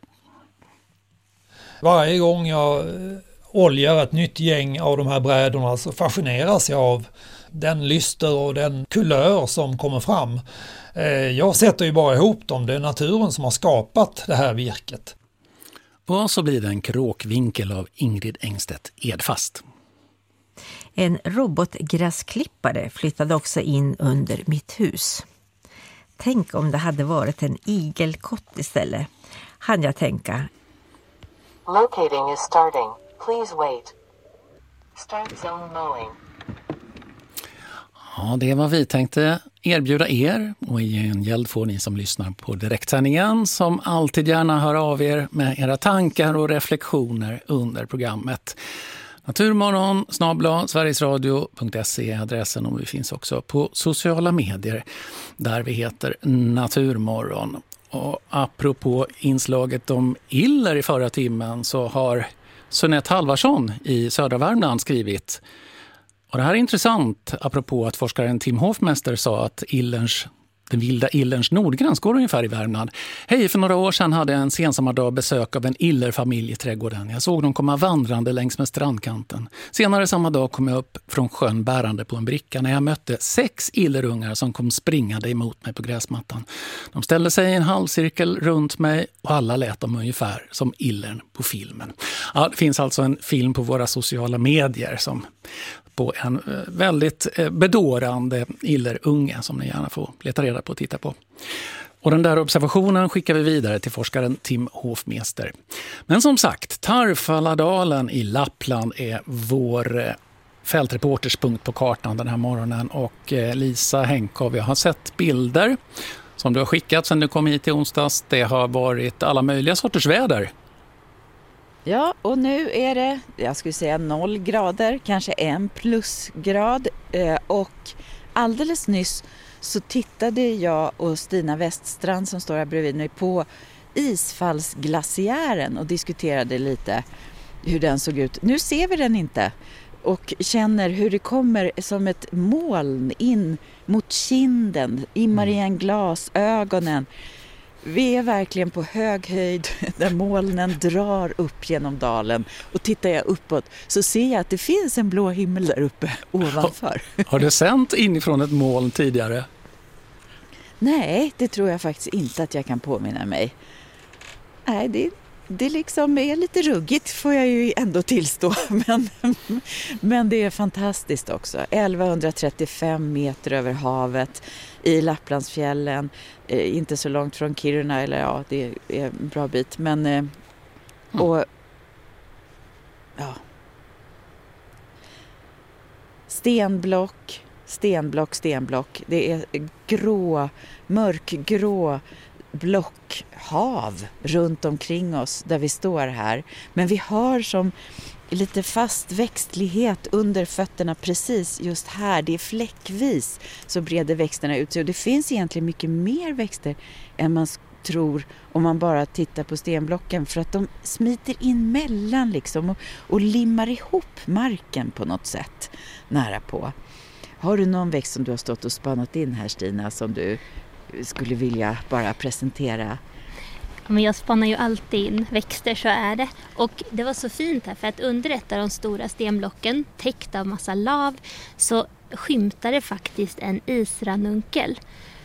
Varje gång jag oljar ett nytt gäng av de här brädorna så fascineras jag av den lyster och den kulör som kommer fram. Jag sätter ju bara ihop dem, det är naturen som har skapat det här virket. Och så blir det en kråkvinkel av Ingrid Engstedt Edfast. En robotgräsklippare flyttade också in under mitt hus. Tänk om det hade varit en igelkott istället, hann jag tänka. Locating is starting. Please wait. Start zone mowing. Ja, det är vad vi tänkte erbjuda er, och i gengäld får ni som lyssnar på direktsändningen som alltid gärna hör av er med era tankar och reflektioner under programmet. Naturmorgon snabel-a sverigesradio punkt se är adressen, och vi finns också på sociala medier där vi heter Naturmorgon. Och apropå inslaget om iller i förra timmen så har Sunette Halvarsson i södra Värmland skrivit. Och det här är intressant apropå att forskaren Tim Hofmester sa att illerns, den vilda illerns nordgräns går ungefär i Värmland. Hej, för några år sedan hade jag en sensommardag besök av en illerfamilj i trädgården. Jag såg dem komma vandrande längs med strandkanten. Senare samma dag kom jag upp från sjön bärande på en bricka när jag mötte sex illerungar som kom springande emot mig på gräsmattan. De ställde sig i en halvcirkel runt mig och alla lät dem ungefär som illern på filmen. Ja, det finns alltså en film på våra sociala medier som på en väldigt bedårande illerunge som ni gärna får leta reda på och titta på. Och den där observationen skickar vi vidare till forskaren Tim Hofmester. Men som sagt, Tarfaladalen i Lappland är vår fältreporters punkt på kartan den här morgonen. Och Lisa Henkov, jag har sett bilder som du har skickat sedan du kom hit i onsdags. Det har varit alla möjliga sorters väder. Ja, och nu är det, jag skulle säga noll grader, kanske en plusgrad. Och alldeles nyss så tittade jag och Stina Weststrand som står här bredvid mig på isfallsglaciären och diskuterade lite hur den såg ut. Nu ser vi den inte och känner hur det kommer som ett moln in mot kinden, immar igen glasögonen. Vi är verkligen på hög höjd där molnen drar upp genom dalen, och tittar jag uppåt så ser jag att det finns en blå himmel där uppe ovanför. Har, har du sänt inifrån ett moln tidigare? Nej, det tror jag faktiskt inte att jag kan påminna mig. Nej, det, det liksom är lite ruggigt får jag ju ändå tillstå. Men, men det är fantastiskt också. elva trettiofem meter över havet i Lapplandsfjällen. Eh, inte så långt från Kiruna, eller ja, det är en bra bit. Men, eh, och ja. Stenblock, stenblock, stenblock. Det är grå, mörkgrå block, hav runt omkring oss där vi står här. Men vi har som lite fast växtlighet under fötterna precis just här. Det är fläckvis så breder växterna ut sig. Och det finns egentligen mycket mer växter än man tror om man bara tittar på stenblocken. För att de smiter in mellan liksom och, och limmar ihop marken på något sätt nära på. Har du någon växt som du har stått och spanat in här, Stina, som du skulle vilja bara presentera? Men jag spanar ju alltid in växter, så är det. Och det var så fint här, för att under ett av de stora stenblocken, täckt av massa lav, så skymtade faktiskt en isranunkel.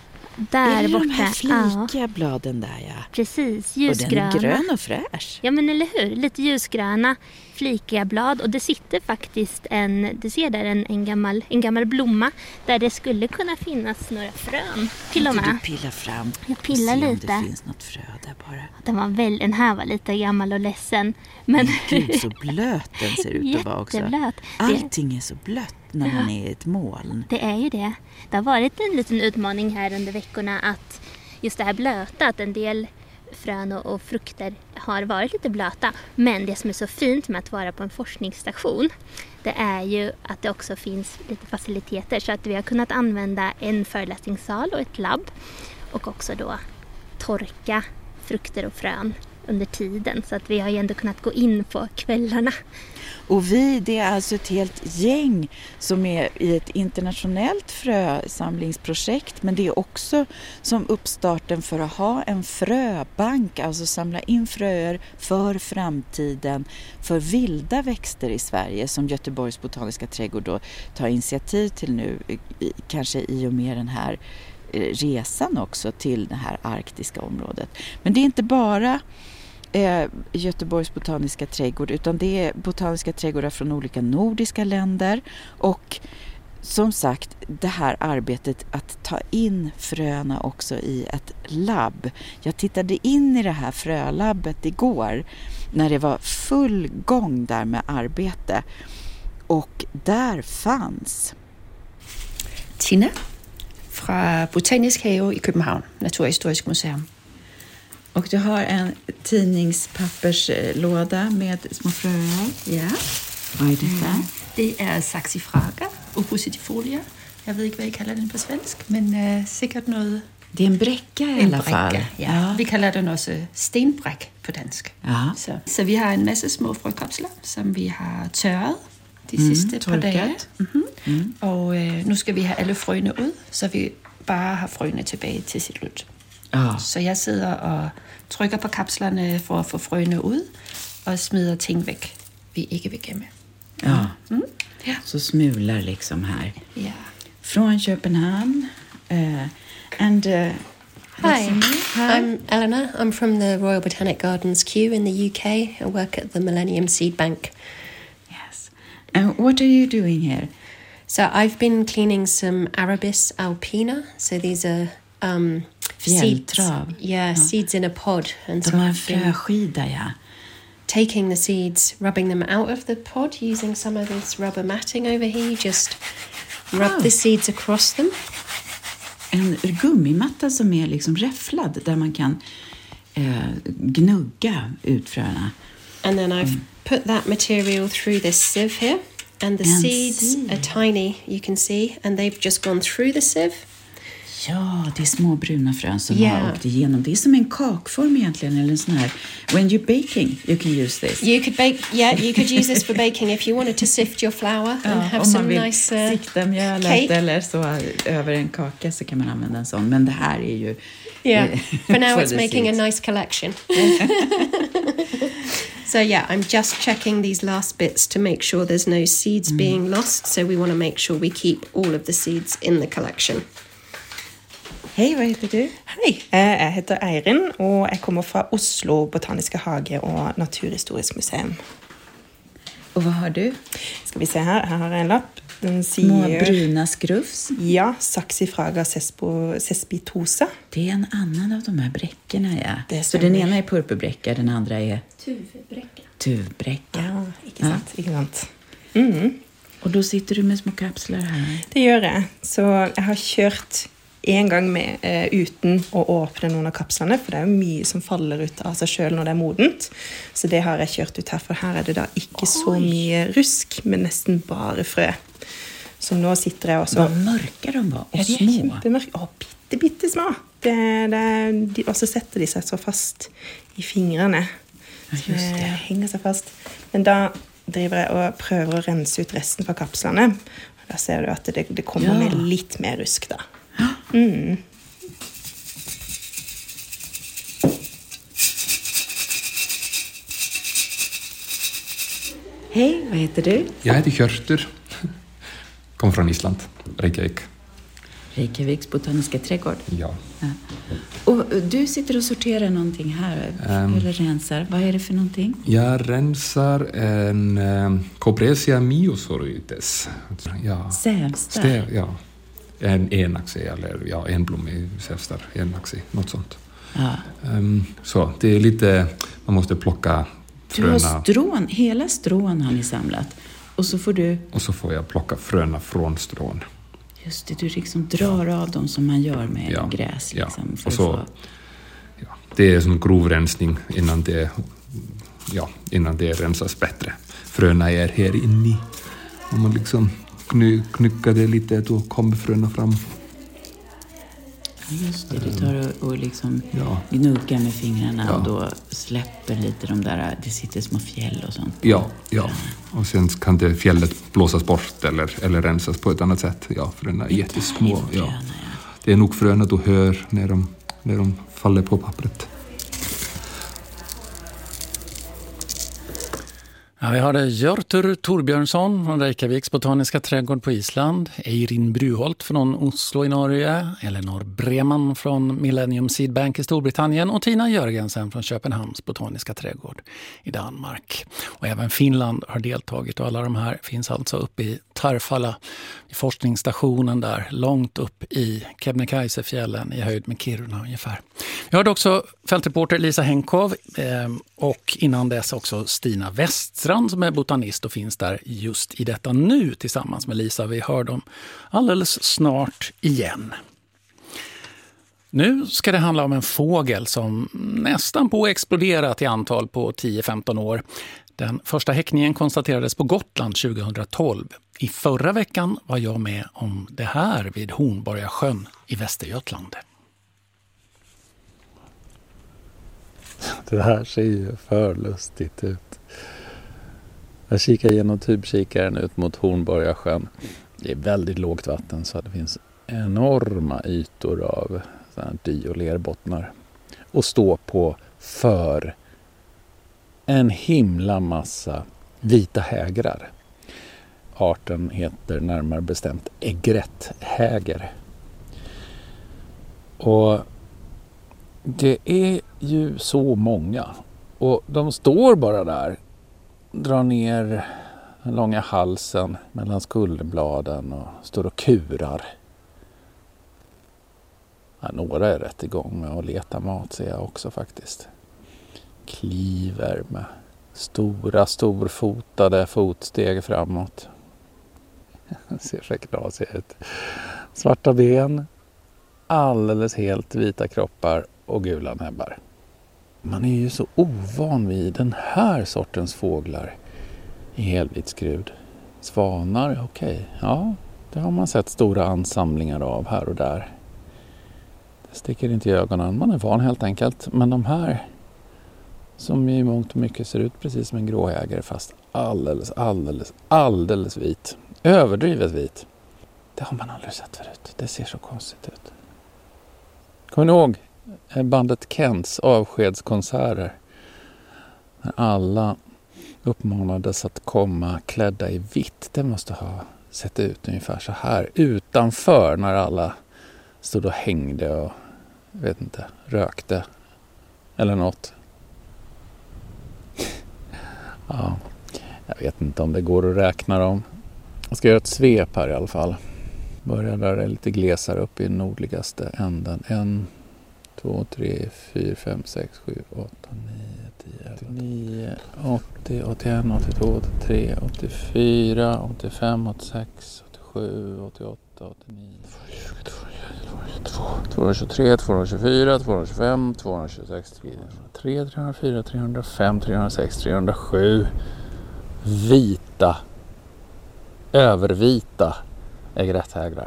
Där är borta. De här flikiga ja. bladen där, ja. Precis, ljusgröna. Och den är grön och fräsch. Ja, men eller hur? Lite ljusgröna, flikiga blad. Och det sitter faktiskt en, du ser där en, en, gammal, en gammal blomma där det skulle kunna finnas några frön till och med. Kan du pilla fram? Jag pillar se lite. Om det finns något frö där bara. Den, var väl, den här var lite gammal och ledsen. Men gud, så blöt den ser ut att vara också. Jätteblöt. Allting är så blött när man är i ett moln. Det är ju det. Det har varit en liten utmaning här under veckorna att just det här blöta, att en del frön och, och frukter har varit lite blöta. Men det som är så fint med att vara på en forskningsstation, det är ju att det också finns lite faciliteter. Så att vi har kunnat använda en föreläsningssal och ett labb och också då torka frukter och frön under tiden. Så att vi har ju ändå kunnat gå in på kvällarna. Och vi, det är alltså ett helt gäng som är i ett internationellt frösamlingsprojekt. Men det är också som uppstarten för att ha en fröbank. Alltså samla in fröer för framtiden för vilda växter i Sverige. Som Göteborgs botaniska trädgård då tar initiativ till nu. Kanske i och med den här resan också till det här arktiska området. Men det är inte bara eh, Göteborgs botaniska trädgård, utan det är botaniska trädgårdar från olika nordiska länder. Och som sagt, det här arbetet att ta in fröna också i ett labb. Jag tittade in i det här frölabbet igår när det var full gång där med arbete. Och där fanns Tina fra Botanisk Have i København, Naturhistorisk Museum. Och du har en tidningspapperslåda med små fröer. Ja. Vad är detta? Mm. Det är saxifraga, oppositifolia. Jag vet inte vad jag kallar den på svensk, men äh, säkert något. Det är en bräcka i alla fall. Ja. Ja. Vi kallar den också stenbräck på dansk. Ja. Så. Så vi har en massa små frökapslar som vi har tørret de mm, sista par dagar. Mm-hmm. Mm. Och äh, nu ska vi ha alla fröna ut, så vi bara har fröna tillbaka till sitt slut. Ja. Så jag sitter och trycker på kapslarna för att få fröna ut och smider ting väck vi inte vill ge med. Ja. Mm. Ja, så smular liksom här. Ja. Från Köpenhamn. Uh, and uh, Hi. Hi, I'm Eleanor. I'm from the Royal Botanic Gardens Kew in the U K. I work at the Millennium Seed Bank. Yes. And what are you doing here? So I've been cleaning some Arabis alpina. So these are um, seeds. Fjälltrav. Yeah, ja. Seeds in a pod. And De so har en I've been fröskida, ja. taking the seeds, rubbing them out of the pod using some of this rubber matting over here. You just rub oh. the seeds across them. En gummimatta som är liksom räfflad där man kan eh, gnugga ut fröna. And then I've mm. put that material through this sieve here. And the en seeds sieve. are tiny, you can see. And they've just gone through the sieve. Ja, det är små bruna frön som yeah. har åkt igenom. Det är som en kakform egentligen, eller en sån här. When you're baking, you can use this. You could bake, yeah, you could use this for baking if you wanted to sift your flour ja, and have om some man vill nice uh, sikta mjölet eller så över en kaka så kan man använda en sån. Men det här är ju... Yeah, for now it's making seeds. a nice collection. So yeah, I'm just checking these last bits to make sure there's no seeds mm. being lost. So we want to make sure we keep all of the seeds in the collection. Hej, vad heter du? Hej, jag heter Eirin och jag kommer från Oslo Botaniska hage och Naturhistorisk museum. Och vad har du? Ska vi se här, här har jag en lapp. Den Små säger... bruna skrufs. Ja, Saxifraga cespo, cespitosa. Det är en annan av de här bräckorna, ja. Det Så den ena är purpurbräcka, den andra är... Tuvbräcka. Tuvbräcka. Ja, inte ja. sant, inte sant. Mm. Och då sitter du med små kapslar här. Det gör jag. Så jag har kört en gång med eh, utan att öppna någon av kapslarna, för det är mycket som faller ut av sig själv när det är modent. Så det har jag kört ut här, för här är det då inte så mycket rusk, men nästan bara frö. Så nu sitter jag och så... Vad mörka de var, och ja, små. Jättemörka. Åh, bitte, bitte små. Det, det, och så sätter de sig så fast i fingrarna. Ja, just det. Så hänger sig fast. Men då driver jag och prövar att rensa ut resten på kapslarna. Och där ser du att det, det kommer ja. med lite mer rusk då. Mm. Hej, vad heter du? Jag heter Hjörtur. Kommer från Island, Reykjavik. Reykjaviks botaniska trädgård. Ja. ja. Och du sitter och sorterar någonting här, um, eller rensar. Vad är det för någonting? Jag rensar en um, Cobresia myosorytes. Ja. Sävstar? Ja. En enaxi, eller ja, enblommig sävstar, enaxi, något sånt. Ja. Um, så det är lite, man måste plocka fröna. Du har strån, hela strån har ni samlat. Och så får du... Och så får jag plocka fröna från strån. Just det, du liksom drar av dem som man gör med ja. gräs. Liksom, ja, för och så, få... ja, det är som grovrensning innan det, ja, innan det rensas bättre. Fröna är här inne. Om man liksom kny, knyckar det lite, då kommer fröna fram. Just det, du tar och, och liksom ja. gnuggar med fingrarna ja. och då släpper lite de där, det sitter små fjäll och sånt. Ja, ja. Och sen kan det fjället blåsas bort eller, eller rensas på ett annat sätt. Ja, fröna är jättesmå. Ja. Ja. Det är nog fröna du hör när de, när de faller på pappret. Ja, vi hade Hjörtur Torbjörnsson från Reykjaviks botaniska trädgård på Island, Eirin Bruholt från Oslo i Norge, Eleanor Breman från Millennium Seed Bank i Storbritannien och Tina Jörgensen från Köpenhamns botaniska trädgård i Danmark. Och även Finland har deltagit, och alla de här finns alltså uppe i Tarfala, i forskningsstationen där, långt upp i Kebnekaisefjällen i höjd med Kiruna ungefär. Vi hörde också fältreporter Lisa Henkov eh, och innan dess också Stina Weststrand som är botanist och finns där just i detta nu tillsammans med Lisa. Vi hör dem alldeles snart igen. Nu ska det handla om en fågel som nästan på exploderat i antal på tio till femton år. Den första häckningen konstaterades på Gotland tjugohundratolv. I förra veckan var jag med om det här vid Hornborgasjön i Västergötland. Det här ser ju för lustigt ut. Jag kikar genom tubkikaren ut mot Hornborgasjön. Det är väldigt lågt vatten så det finns enorma ytor av dy- och lerbottnar. Och stå på för en himla massa vita hägrar. Arten heter närmare bestämt egretthäger. Och det är ju så många. Och de står bara där. Drar ner den långa halsen mellan skulderbladen och står och kurar. Ja, några är rätt igång med att leta mat, ser jag också faktiskt. Kliver med stora, storfotade fotsteg framåt. Ser så knasig ut. Svarta ben, alldeles helt vita kroppar och gula näbbar. Man är ju så ovan vid den här sortens fåglar i helvitskrud. Svanar, okej. Okay. Ja, det har man sett stora ansamlingar av här och där. Det sticker inte i ögonen, man är van helt enkelt. Men de här som i mångt och mycket ser ut precis som en gråhäger fast alldeles, alldeles, alldeles vit. Överdrivet vit. Det har man aldrig sett förut. Det ser så konstigt ut. Kommer ni ihåg bandet Kents avskedskonserter? När alla uppmanades att komma klädda i vitt. Det måste ha sett ut ungefär så här utanför när alla stod och hängde och vet inte, rökte eller något. Ja, jag vet inte om det går att räkna dem. Jag ska göra ett svep här i alla fall. Börjar där det är lite glesare upp i nordligaste änden. En, två, tre, fyra, fem, sex, sju, åtta, nio, tio, nio, åttio, åttioett, åttiotvå, åttiotre, åttiofyra, åttiofem, åttiosex, åttiosju, åttioåtta, åttionio, tvåhundratjugotre, tvåhundratjugofyra, tvåhundratjugofem, tvåhundratjugosex, trehundratre, trehundrafyra, trehundrafem, trehundrasex, trehundrasju. Vita, övervita egretthägrar.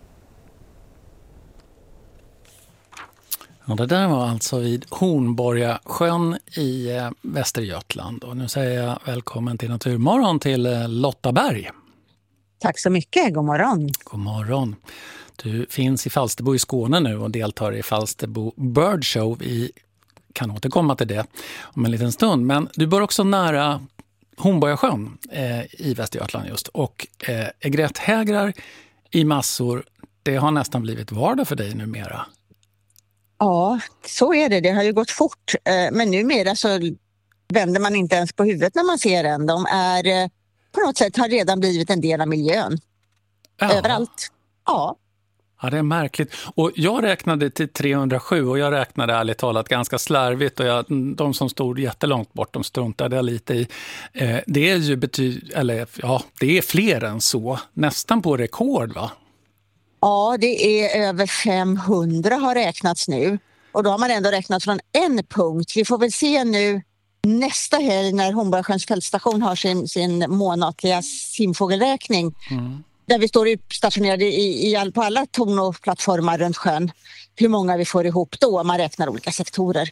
Ja, det där var alltså vid Hornborgasjön i Västergötland. Och nu säger jag välkommen till Naturmorgon till Lotta Berg. Tack så mycket, god morgon. God morgon. Du finns i Falsterbo i Skåne nu och deltar i Falsterbo Bird Show. Vi kan återkomma till det om en liten stund. Men du bor också nära Hornborgasjön eh, i Västergötland just. Och eh, egretthägrar i massor, det har nästan blivit vardag för dig numera. Ja, så är det. Det har ju gått fort. Men numera så vänder man inte ens på huvudet när man ser den. De är på något sätt har redan blivit en del av miljön. Ja. Överallt. Ja. Ja, det är märkligt. Och jag räknade till trehundrasju och jag räknade ärligt talat ganska slarvigt. Och jag, de som stod jättelångt bort, de struntade jag lite i. Eh, det är ju bety- eller ja, det är fler än så. Nästan på rekord, va? Ja, det är över femhundra har räknats nu. Och då har man ändå räknat från en punkt. Vi får väl se nu nästa helg när Hornborgasjöns fältstation har sin, sin månatliga simfågelräkning. Mm. Där vi står utstationerade i, i all, på alla torn och plattformar runt sjön. Hur många vi får ihop då, man räknar olika sektorer.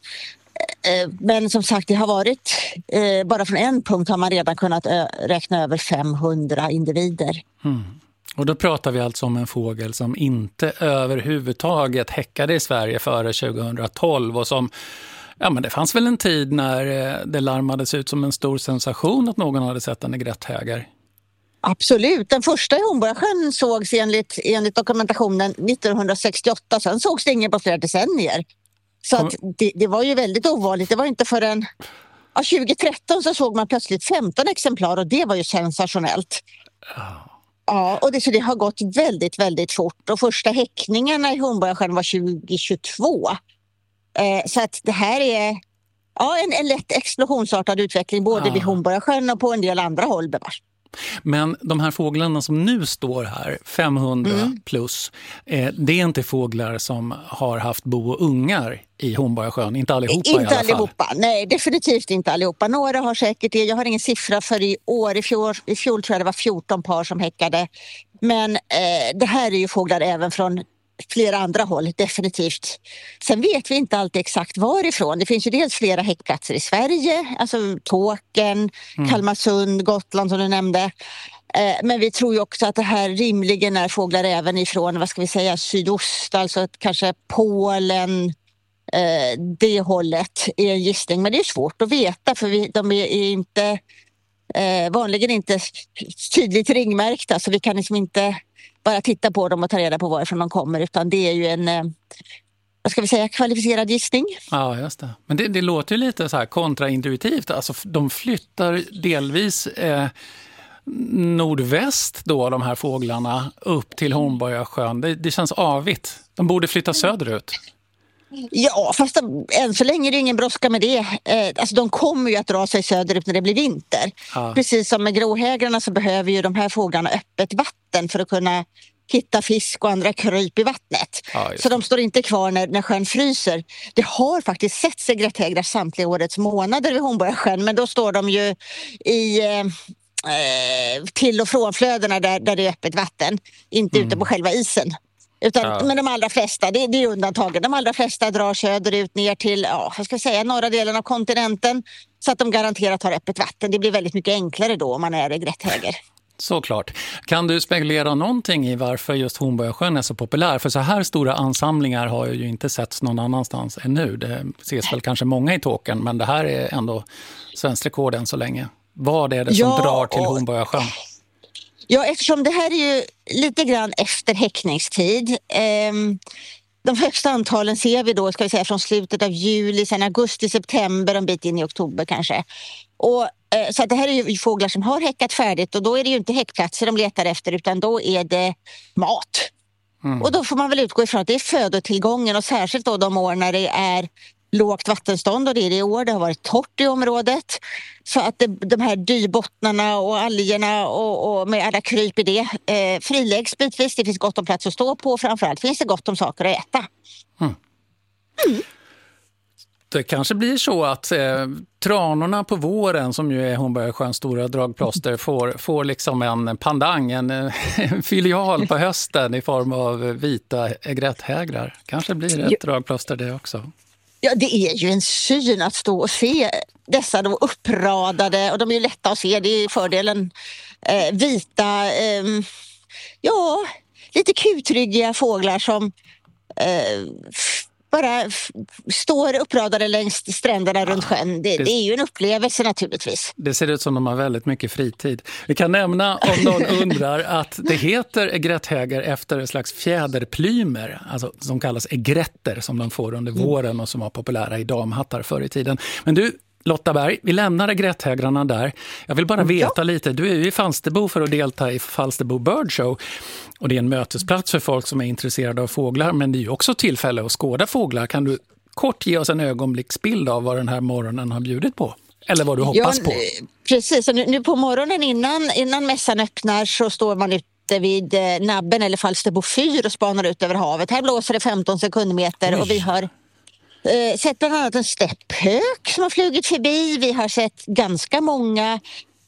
Men som sagt, det har varit, bara från en punkt har man redan kunnat räkna över femhundra individer. Mm. Och då pratar vi alltså om en fågel som inte överhuvudtaget häckade i Sverige före tjugohundratolv och som, ja men det fanns väl en tid när det larmades ut som en stor sensation att någon hade sett en egretthäger. Absolut, den första i Hornborgasjön sågs enligt, enligt dokumentationen nittonhundrasextioåtta, sen sågs det ingen på flera decennier. Så att det, det var ju väldigt ovanligt, det var inte förrän ja, tjugohundratretton så såg man plötsligt femton exemplar och det var ju sensationellt. Ja, och det, så det har gått väldigt, väldigt fort. Och första häckningarna i Hornborgasjön var tjugohundratjugotvå. Eh, så att det här är ja, en, en lätt explosionsartad utveckling både ja. vid Hornborgasjön och på en del andra håll bevars. Men de här fåglarna som nu står här, femhundra mm. plus, eh, det är inte fåglar som har haft bo och ungar i Hornborgasjön, inte allihopa inte i alla allihopa. fall. Nej, definitivt inte allihopa. Några har säkert det. Jag har ingen siffra för i år. I fjol, i fjol tror jag det var fjorton par som häckade. Men eh, det här är ju fåglar även från flera andra håll, definitivt. Sen vet vi inte alltid exakt varifrån. Det finns ju dels flera häckplatser i Sverige, alltså Tåkern, mm. Kalmarsund, Gotland som du nämnde. Eh, men vi tror ju också att det här rimligen är fåglar även ifrån, vad ska vi säga, sydost, alltså kanske Polen, eh, det hållet är en gissning. Men det är svårt att veta för vi, de är inte eh, vanligen inte tydligt ringmärkta så vi kan liksom inte bara titta på dem och ta reda på varifrån de kommer utan det är ju en, eh, vad ska vi säga, kvalificerad gissning. Ja, just det. Men det, det låter ju lite så här kontraintuitivt. Alltså de flyttar delvis eh, nordväst då, de här fåglarna, upp till Hornborgasjön. Det, det känns avigt. De borde flytta söderut. Ja, fast de, än så länge är det ingen brådska med det. Eh, alltså de kommer ju att dra sig söderut när det blir vinter. Ja. Precis som med gråhägrarna så behöver ju de här fåglarna öppet vatten för att kunna hitta fisk och andra kryp i vattnet. Ja, så de står inte kvar när, när sjön fryser. Det har faktiskt sett egretthägrar samtliga årets månader vid Hornborgasjön, men då står de ju i eh, till- och frånflödena där, där det är öppet vatten. Inte mm. ute på själva isen. Utan, ja. Men de allra flesta, det, det är undantaget. De allra flesta drar söderut ner till ja, jag ska säga, norra delen av kontinenten så att de garanterat har öppet vatten. Det blir väldigt mycket enklare då om man är egretthäger. Såklart. Kan du spekulera någonting i varför just Hornborgasjön är så populär? För så här stora ansamlingar har ju inte setts någon annanstans ännu. Det ses väl kanske många i Tåkern, men det här är ändå svensk rekord än så länge. Vad är det som ja, drar till Hornborgasjön? Ja, eftersom det här är ju lite grann efter häckningstid. Ehm, de högsta antalen ser vi då, ska vi säga, från slutet av juli, sen augusti, september, en bit in i oktober kanske. Och, eh, så att det här är ju fåglar som har häckat färdigt, och då är det ju inte häckplatser de letar efter, utan då är det mat. Mm. Och då får man väl utgå ifrån att det är födotillgången, och särskilt då de år när det är lågt vattenstånd, och det är det i år, det har varit torrt i området. Så att det, de här dyrbottnarna och algerna och, och med alla kryp i det eh, friläggs bitvis. Det finns gott om plats att stå på, framförallt finns det gott om saker att äta. Mm. Mm. Det kanske blir så att eh, tranorna på våren, som ju är Hornborgasjöns stora dragplåster, får, får liksom en pandang, en, en filial på hösten i form av vita egretthägrar. Kanske blir det ett dragplåster det också. Ja, det är ju en syn att stå och se dessa då uppradade, och de är ju lätta att se, det är fördelen, eh, vita, eh, ja, lite kutryggiga fåglar som eh, bara f- står uppradade längs stränderna runt sjön. Det, det, det är ju en upplevelse naturligtvis. Det ser ut som de har väldigt mycket fritid. Vi kan nämna, om någon undrar, att det heter egretthägar efter en slags fjäderplymer, alltså som kallas egretter, som de får under våren och som var populära i damhattar förr i tiden. Men du, Lotta Berg, vi lämnar egretthägrarna där. Jag vill bara veta ja. lite, du är ju i Falsterbo för att delta i Falsterbo Bird Show. Och det är en mötesplats för folk som är intresserade av fåglar, men det är ju också tillfälle att skåda fåglar. Kan du kort ge oss en ögonblicksbild av vad den här morgonen har bjudit på? Eller vad du hoppas ja, på? Precis, nu, nu på morgonen innan, innan mässan öppnar så står man ute vid eh, Nabben eller Falsterbo fyr och spanar ut över havet. Här blåser det femton sekundmeter. Oj. Och vi har eh, sett bland annat en stäpphök som har flugit förbi. Vi har sett ganska många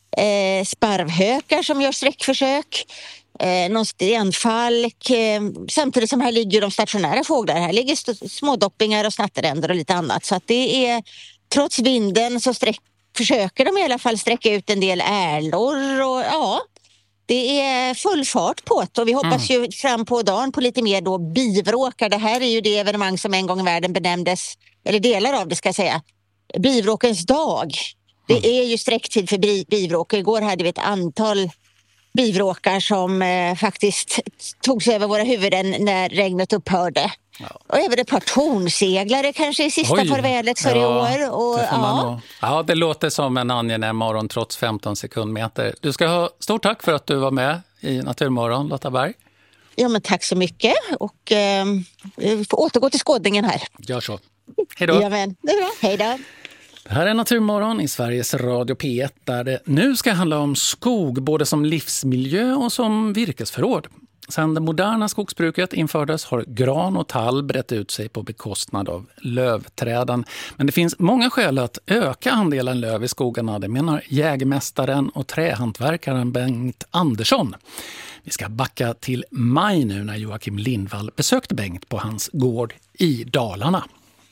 eh, sparvhökar som gör sträckförsök. Eh, någon stenfalk, eh, samtidigt som här ligger de stationära fåglar. Här ligger st- smådoppingar och snatteränder och lite annat. Så att det är, trots vinden så sträck, försöker de i alla fall sträcka ut en del ärlor. Och ja, det är full fart på det. Och vi hoppas mm. ju fram på dagen på lite mer då bivråkar. Det här är ju det evenemang som en gång i världen benämndes, eller delar av det ska jag säga, bivråkens dag. Det mm. är ju sträcktid för bi- bivråk. Igår hade vi ett antal bivråkar som eh, faktiskt tog sig över våra huvuden när regnet upphörde. Ja. Och även ett par tornseglare kanske i sista Oj. farvälet för ja, i år. Och, det ja. ja, det låter som en angenäm morgon trots femton sekundmeter. Du ska ha stort tack för att du var med i Naturmorgon, Lotta Berg. Ja, men tack så mycket. Och eh, vi får återgå till skådningen här. Gör så. Hej då. Ja, men, det är bra. Hej då. Det här är Naturmorgon i Sveriges Radio P ett där det nu ska handla om skog både som livsmiljö och som virkesförråd. Sedan det moderna skogsbruket infördes har gran och tall brett ut sig på bekostnad av lövträden. Men det finns många skäl att öka andelen löv i skogarna, det menar jägmästaren och trähantverkaren Bengt Andersson. Vi ska backa till maj nu när Joakim Lindvall besökte Bengt på hans gård i Dalarna.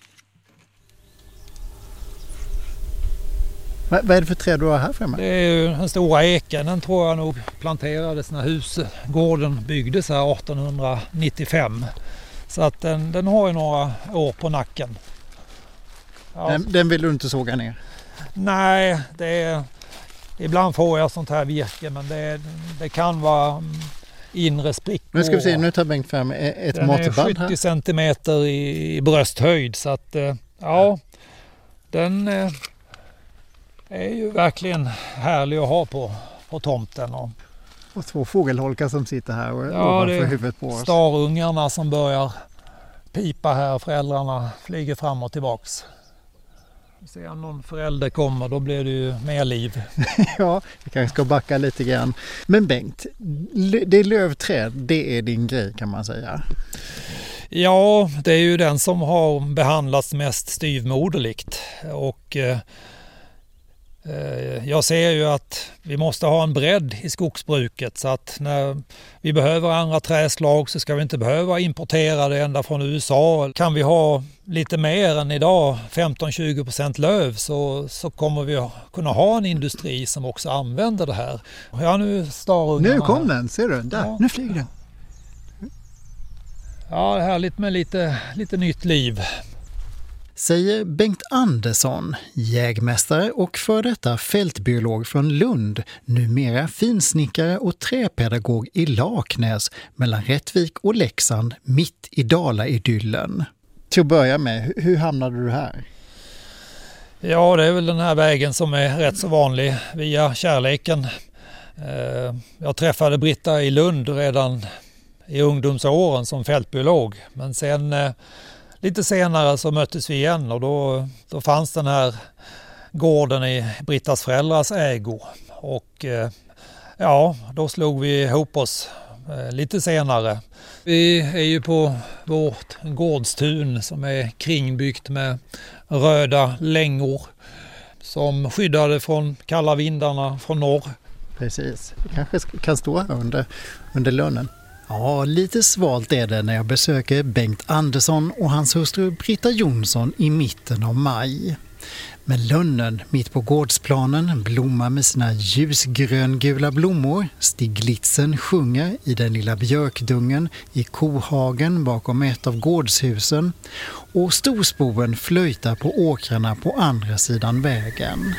Vad är det för träd du har här framme? Det är ju den stora eken, den tror jag nog planterades när husgården byggdes här artonhundranittiofem. Så att den, den har ju några år på nacken. Ja. Den, den vill du inte såga ner? Nej, det är, ibland får jag sånt här virke, men det, det kan vara inre sprickor. Nu ska vi se, nu tar Bengt fram ett den matband här. Den är sjuttio centimeter i, i brösthöjd, så att ja, den är ju verkligen härlig att ha på, på tomten. Och, och två fågelholkar som sitter här och ja, ovanför huvudet på oss. Starungarna som börjar pipa här, föräldrarna flyger fram och tillbaks. Se om någon förälder kommer, då blir det ju mer liv. Ja, vi kanske ska backa lite grann. Men Bengt, det är lövträd, det är din grej kan man säga. Ja, det är ju den som har behandlats mest styvmoderligt. Och eh, jag ser ju att vi måste ha en bredd i skogsbruket, så att när vi behöver andra träslag så ska vi inte behöva importera det ända från U S A. Kan vi ha lite mer än idag, femton till tjugo procent löv, så, så kommer vi kunna ha en industri som också använder det här. Ja, nu starungarna. Nu kom den, ser du? Där, ja. Nu flyger den. Ja, det är härligt med lite, lite nytt liv. Säger Bengt Andersson, jägmästare och för detta fältbiolog från Lund, numera finsnickare och träpedagog i Laknäs mellan Rättvik och Leksand mitt i Dala-idyllen. Till att börja med, hur hamnade du här? Ja, det är väl den här vägen som är rätt så vanlig via kärleken. Jag träffade Britta i Lund redan i ungdomsåren som fältbiolog, men sen lite senare så möttes vi igen och då, då fanns den här gården i Brittas föräldrars ägo och ja, då slog vi ihop oss lite senare. Vi är ju på vårt gårdstun som är kringbyggt med röda längor som skyddade från kalla vindarna från norr. Precis, vi kanske kan stå här under, under lönnen. Ja, lite svalt är det när jag besöker Bengt Andersson och hans hustru Britta Jonsson i mitten av maj. Men lönnen mitt på gårdsplanen blommar med sina ljusgröngula blommor. Stiglitsen sjunger i den lilla björkdungen i kohagen bakom ett av gårdshusen. Och storspoven flöjtar på åkrarna på andra sidan vägen.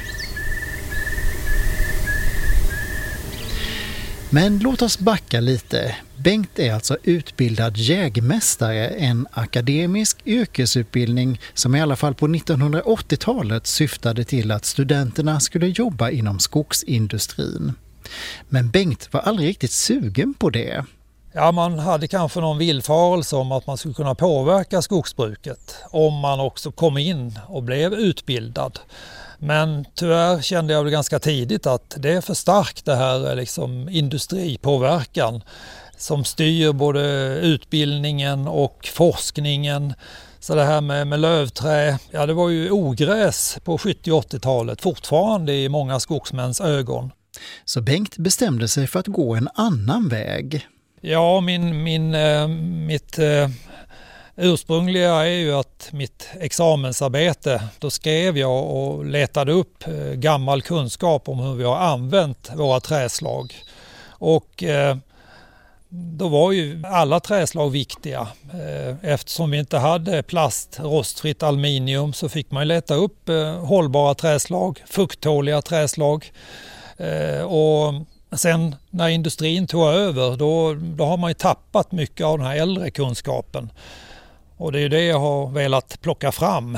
Men låt oss backa lite. Bengt är alltså utbildad jägmästare, en akademisk yrkesutbildning som i alla fall på nittonhundraåttiotalet syftade till att studenterna skulle jobba inom skogsindustrin. Men Bengt var aldrig riktigt sugen på det. Ja, man hade kanske någon villfarelse om att man skulle kunna påverka skogsbruket om man också kom in och blev utbildad. Men tyvärr kände jag väl ganska tidigt att det är för starkt det här liksom industripåverkan som styr både utbildningen och forskningen. Så det här med, med lövträ, ja det var ju ogräs på sjuttio- och åttiotalet fortfarande i många skogsmäns ögon. Så Bengt bestämde sig för att gå en annan väg. Ja, min, min, äh, mitt äh, ursprungliga är ju att mitt examensarbete, då skrev jag och letade upp äh, gammal kunskap om hur vi har använt våra träslag. Och äh, då var ju alla träslag viktiga. Eftersom vi inte hade plast, rostfritt aluminium så fick man leta upp hållbara träslag, fukttåliga träslag. Och sen när industrin tog över då, då har man ju tappat mycket av den här äldre kunskapen. Och det är det jag har velat plocka fram.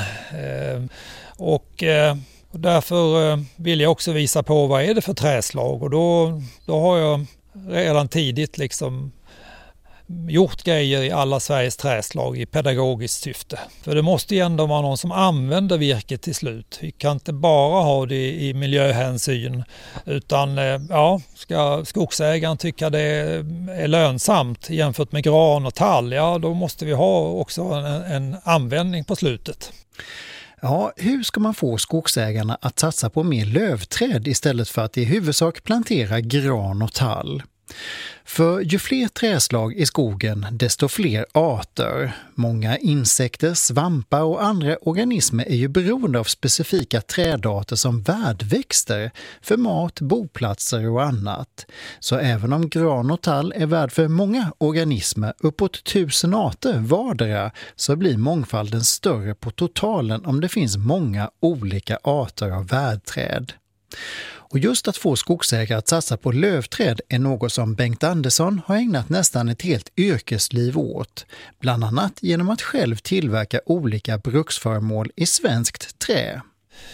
Och därför vill jag också visa på vad är det för träslag och då, då har jag redan tidigt liksom gjort grejer i alla Sveriges träslag i pedagogiskt syfte. För det måste ju ändå vara någon som använder virket till slut. Vi kan inte bara ha det i miljöhänsyn utan ja, ska skogsägaren tycka det är lönsamt jämfört med gran och tall, ja då måste vi ha också en, en användning på slutet. Ja, hur ska man få skogsägarna att satsa på mer lövträd istället för att i huvudsak plantera gran och tall? För ju fler träslag i skogen, desto fler arter. Många insekter, svampar och andra organismer är ju beroende av specifika trädarter som värdväxter för mat, boplatser och annat. Så även om gran och tall är värd för många organismer, uppåt tusen arter vardera, så blir mångfalden större på totalen om det finns många olika arter av värdträd. Och just att få skogsägare att satsa på lövträd är något som Bengt Andersson har ägnat nästan ett helt yrkesliv åt. Bland annat genom att själv tillverka olika bruksföremål i svenskt trä.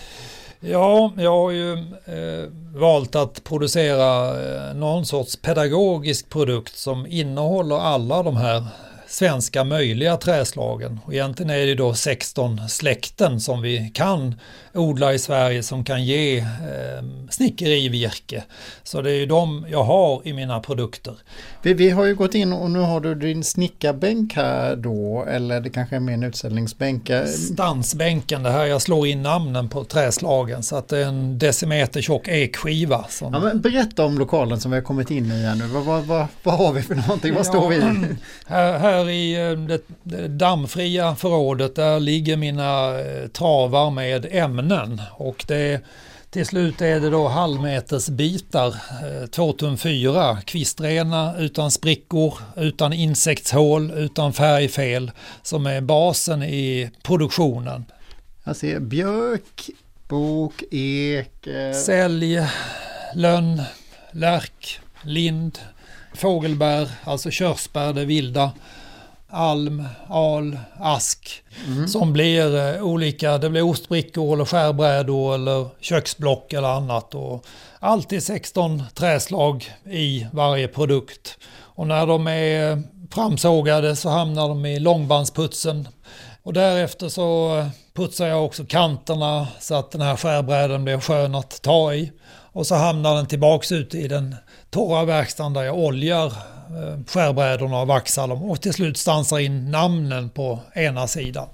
Ja, jag har ju eh, valt att producera eh, någon sorts pedagogisk produkt som innehåller alla de här svenska möjliga träslagen. Och egentligen är det då sexton släkten som vi kan odla i Sverige som kan ge eh, snickerivirke. Så det är ju de jag har i mina produkter. Vi, vi har ju gått in och nu har du din snickarbänk här då, eller det kanske är mer en utställningsbänk. Stansbänken, det här jag slår in namnen på träslagen så att det är en decimeter tjock ekskiva. Som... Ja, men berätta om lokalen som vi har kommit in i här nu. Vad, vad, vad, vad har vi för någonting? Vad står vi i? Här, här i det, det dammfria förrådet där ligger mina travar med ämnen och det, till slut är det då halvmeters bitar, två tum fyra, kvistrena utan sprickor, utan insektshål, utan färgfel som är basen i produktionen. Jag ser björk, bok, ek. Eh... Sälj, lönn, lärk, lind, fågelbär, alltså körsbär, det vilda. Alm, al, ask mm. som blir eh, olika, det blir ostbrickor eller skärbrädor eller köksblock eller annat och alltid sexton träslag i varje produkt. Och när de är framsågade så hamnar de i långbandsputsen och därefter så putsar jag också kanterna så att den här skärbräden blir skön att ta i och så hamnar den tillbaks ut i den torra verkstaden där jag oljar skärbrädorna och vaxar dem och till slut stansar in namnen på ena sidan.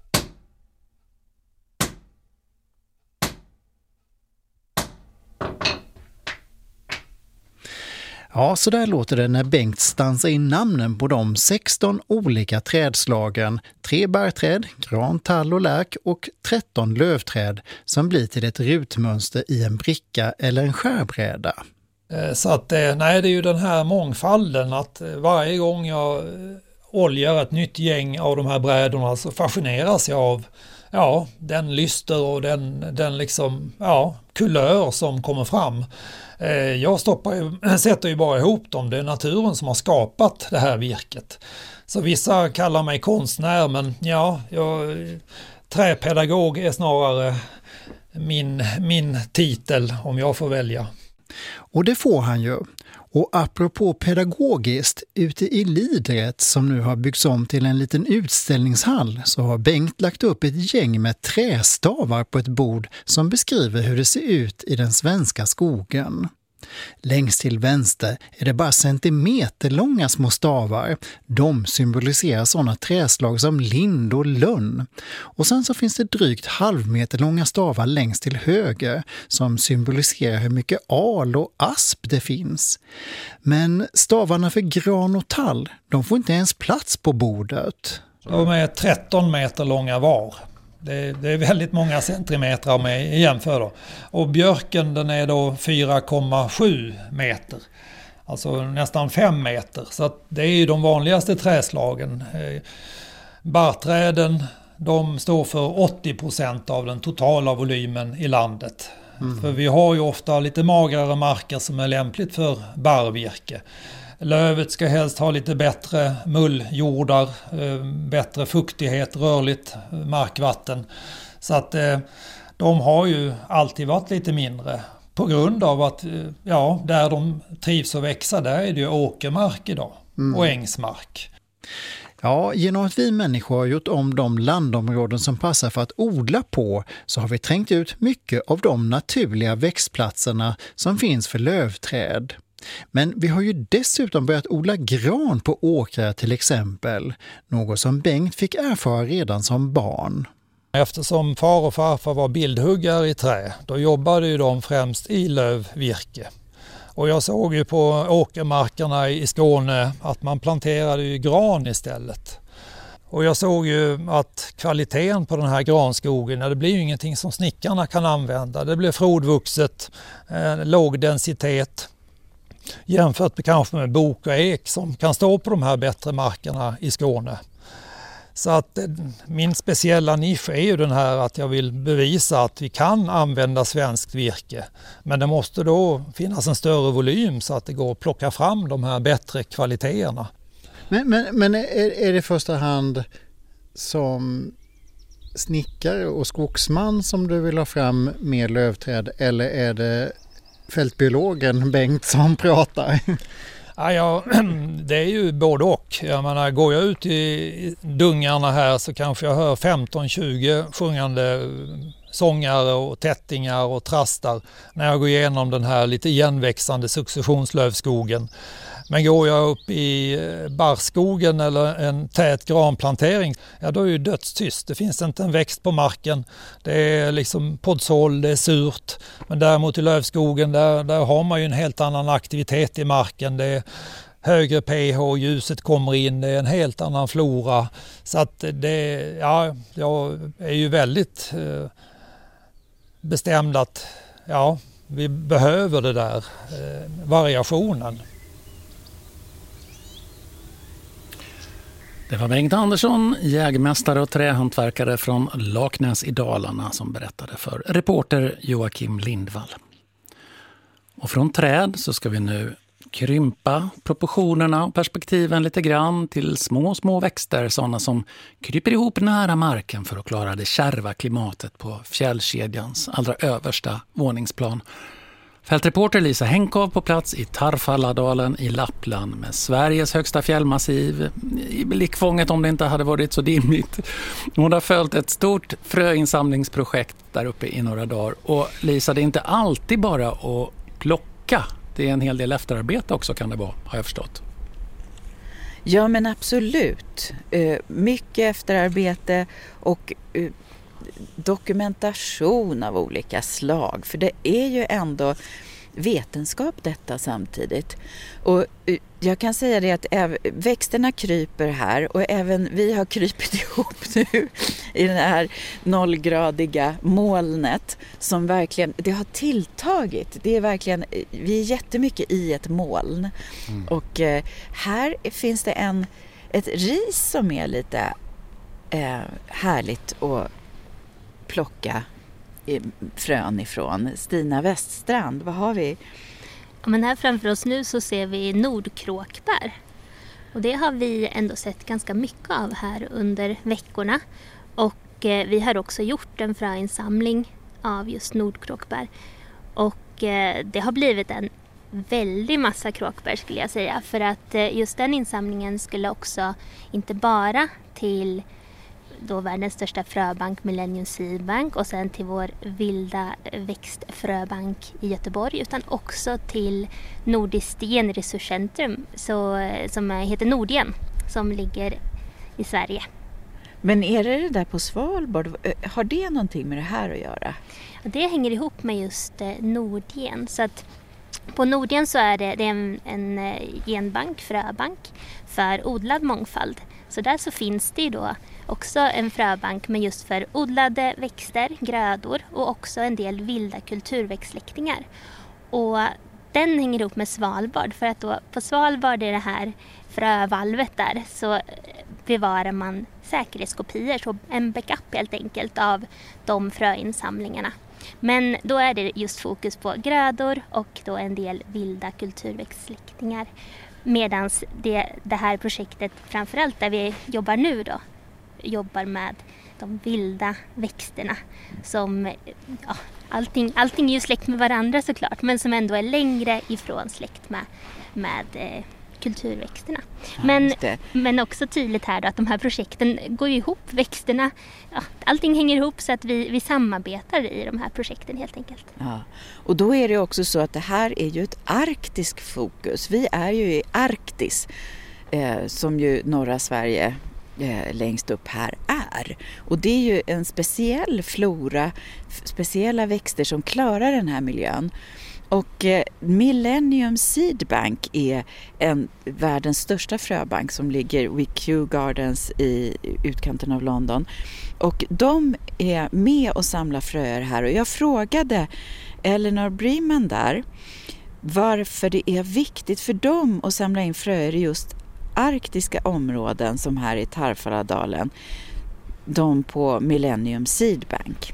Ja, så där låter det när Bengt stansar in namnen på de sexton olika trädslagen, tre bärträd, gran, tall och lärk och tretton lövträd som blir till ett rutmönster i en bricka eller en skärbräda. Så att nej, det är ju den här mångfalden att varje gång jag oljar ett nytt gäng av de här brädorna så fascineras jag av ja, den lyster och den, den liksom, ja, kulör som kommer fram. Jag stoppar ju, sätter ju bara ihop dem, det är naturen som har skapat det här virket. Så vissa kallar mig konstnär men ja, jag, träpedagog är snarare min, min titel om jag får välja. Och det får han ju. Och apropå pedagogiskt, ute i Lidret som nu har byggts om till en liten utställningshall så har Bengt lagt upp ett gäng med trästavar på ett bord som beskriver hur det ser ut i den svenska skogen. Längst till vänster är det bara centimeterlånga små stavar. De symboliserar sådana träslag som lind och lönn. Och sen så finns det drygt halvmeterlånga stavar längst till höger som symboliserar hur mycket al och asp det finns. Men stavarna för gran och tall, de får inte ens plats på bordet. De är tretton meter långa var. Det, det är väldigt många centimeter med jämför då. Och björken den är då fyra komma sju meter. Alltså nästan fem meter. Så att det är ju de vanligaste träslagen. Barrträden de står för åttio procent av den totala volymen i landet. Mm. För vi har ju ofta lite magrare marker som är lämpligt för barrvirke. Lövet ska helst ha lite bättre mulljordar, bättre fuktighet, rörligt markvatten. Så att de har ju alltid varit lite mindre på grund av att ja, där de trivs att växa där är det ju åkermark idag mm. och ängsmark. Ja, genom att vi människor har gjort om de landområden som passar för att odla på så har vi trängt ut mycket av de naturliga växtplatserna som finns för lövträd. Men vi har ju dessutom börjat odla gran på åkrar till exempel, något som Bengt fick erfara redan som barn. Eftersom far och farfar var bildhuggare i trä, då jobbade ju de främst i lövvirke. Och jag såg ju på åkermarkerna i Skåne att man planterade ju gran istället. Och jag såg ju att kvaliteten på den här granskogen, det blir ju ingenting som snickarna kan använda. Det blir frodvuxet, eh, låg densitet. Jämfört med kanske med bok och ek som kan stå på de här bättre markerna i Skåne. Så att min speciella nisch är ju den här att jag vill bevisa att vi kan använda svenskt virke. Men det måste då finnas en större volym så att det går att plocka fram de här bättre kvaliteterna. Men, men, men är, är det i första hand som snickare och skogsman som du vill ha fram mer lövträd eller är det fältbiologen Bengt som pratar? Ja, ja, det är ju både och. Jag menar, går jag ut i dungarna här så kanske jag hör femton tjugo sjungande sångare och tättingar och trastar när jag går igenom den här lite igenväxande successionslövskogen. Men går jag upp i barrskogen eller en tät granplantering, ja då är det dödstyst. Det finns inte en växt på marken. Det är liksom poddsål, det är surt. Men däremot i lövskogen där, där har man ju en helt annan aktivitet i marken. Det är högre pH, ljuset kommer in, det är en helt annan flora. Så att det, ja, jag är ju väldigt eh, bestämd att ja, vi behöver det där eh, variationen. Det var Bengt Andersson, jägmästare och trähantverkare från Laknäs i Dalarna, som berättade för reporter Joakim Lindvall. Och från träd så ska vi nu krympa proportionerna och perspektiven lite grann till små, små växter, sådana som kryper ihop nära marken för att klara det kärva klimatet på fjällkedjans allra översta våningsplan. Fältreporter Lisa Henkov på plats i Tarfalladalen i Lappland med Sveriges högsta fjällmassiv i blickfånget om det inte hade varit så dimmigt. Hon har följt ett stort fröinsamlingsprojekt där uppe i några dagar. Och Lisa, det är inte alltid bara att plocka. Det är en hel del efterarbete också, kan det vara, har jag förstått. Ja, men absolut. Mycket efterarbete och dokumentation av olika slag. För det är ju ändå vetenskap detta samtidigt. Och jag kan säga det att äv- växterna kryper här, och även vi har krypit ihop nu i det här nollgradiga molnet som verkligen, det har tilltagit. Det är verkligen, vi är jättemycket i ett moln. Mm. Och eh, här finns det en, ett ris som är lite eh, härligt att plocka frön ifrån. Stina Weststrand, vad har vi? Ja, men här framför oss nu så ser vi nordkråkbär. Och det har vi ändå sett ganska mycket av här under veckorna. Och eh, vi har också gjort en fröinsamling av just nordkråkbär. Och eh, det har blivit en väldigt massa kråkbär, skulle jag säga. För att eh, just den insamlingen skulle också inte bara till då världens största fröbank Millennium Seed Bank och sen till vår vilda växtfröbank i Göteborg, utan också till Nordiskt genresurscentrum så, som heter Nordgen, som ligger i Sverige. Men är det det där på Svalbard? Har det någonting med det här att göra? Det hänger ihop med just Nordgen. Så att på Nordgen så är det, det är en, en genbank, fröbank för odlad mångfald. Så där så finns det ju då också en fröbank med just för odlade växter, grödor och också en del vilda kulturväxtsläktingar. Och den hänger ihop med Svalbard, för att då på Svalbard är det här frövalvet där så bevarar man säkerhetskopior, så en backup helt enkelt av de fröinsamlingarna. Men då är det just fokus på grödor och då en del vilda kulturväxtsläktingar. Medan det, det här projektet, framförallt där vi jobbar nu då, jobbar med de vilda växterna som, ja, allting, allting är ju släkt med varandra såklart, men som ändå är längre ifrån släkt med, med eh, kulturväxterna. Ja, men, men också tydligt här då att de här projekten går ihop, växterna, ja, allting hänger ihop så att vi, vi samarbetar i de här projekten helt enkelt. Ja. Och då är det också så att det här är ju ett arktisk fokus. Vi är ju i Arktis eh, som ju norra Sverige eh, längst upp här är. Och det är ju en speciell flora, speciella växter som klarar den här miljön. Och eh, Millennium Seed Bank är en världens största fröbank som ligger vid Kew Gardens i utkanten av London. Och de är med och samlar fröer här. Och jag frågade Eleanor Breman där varför det är viktigt för dem att samla in fröer i just arktiska områden som här i Tarfalladalen. De på Millennium Seed Bank.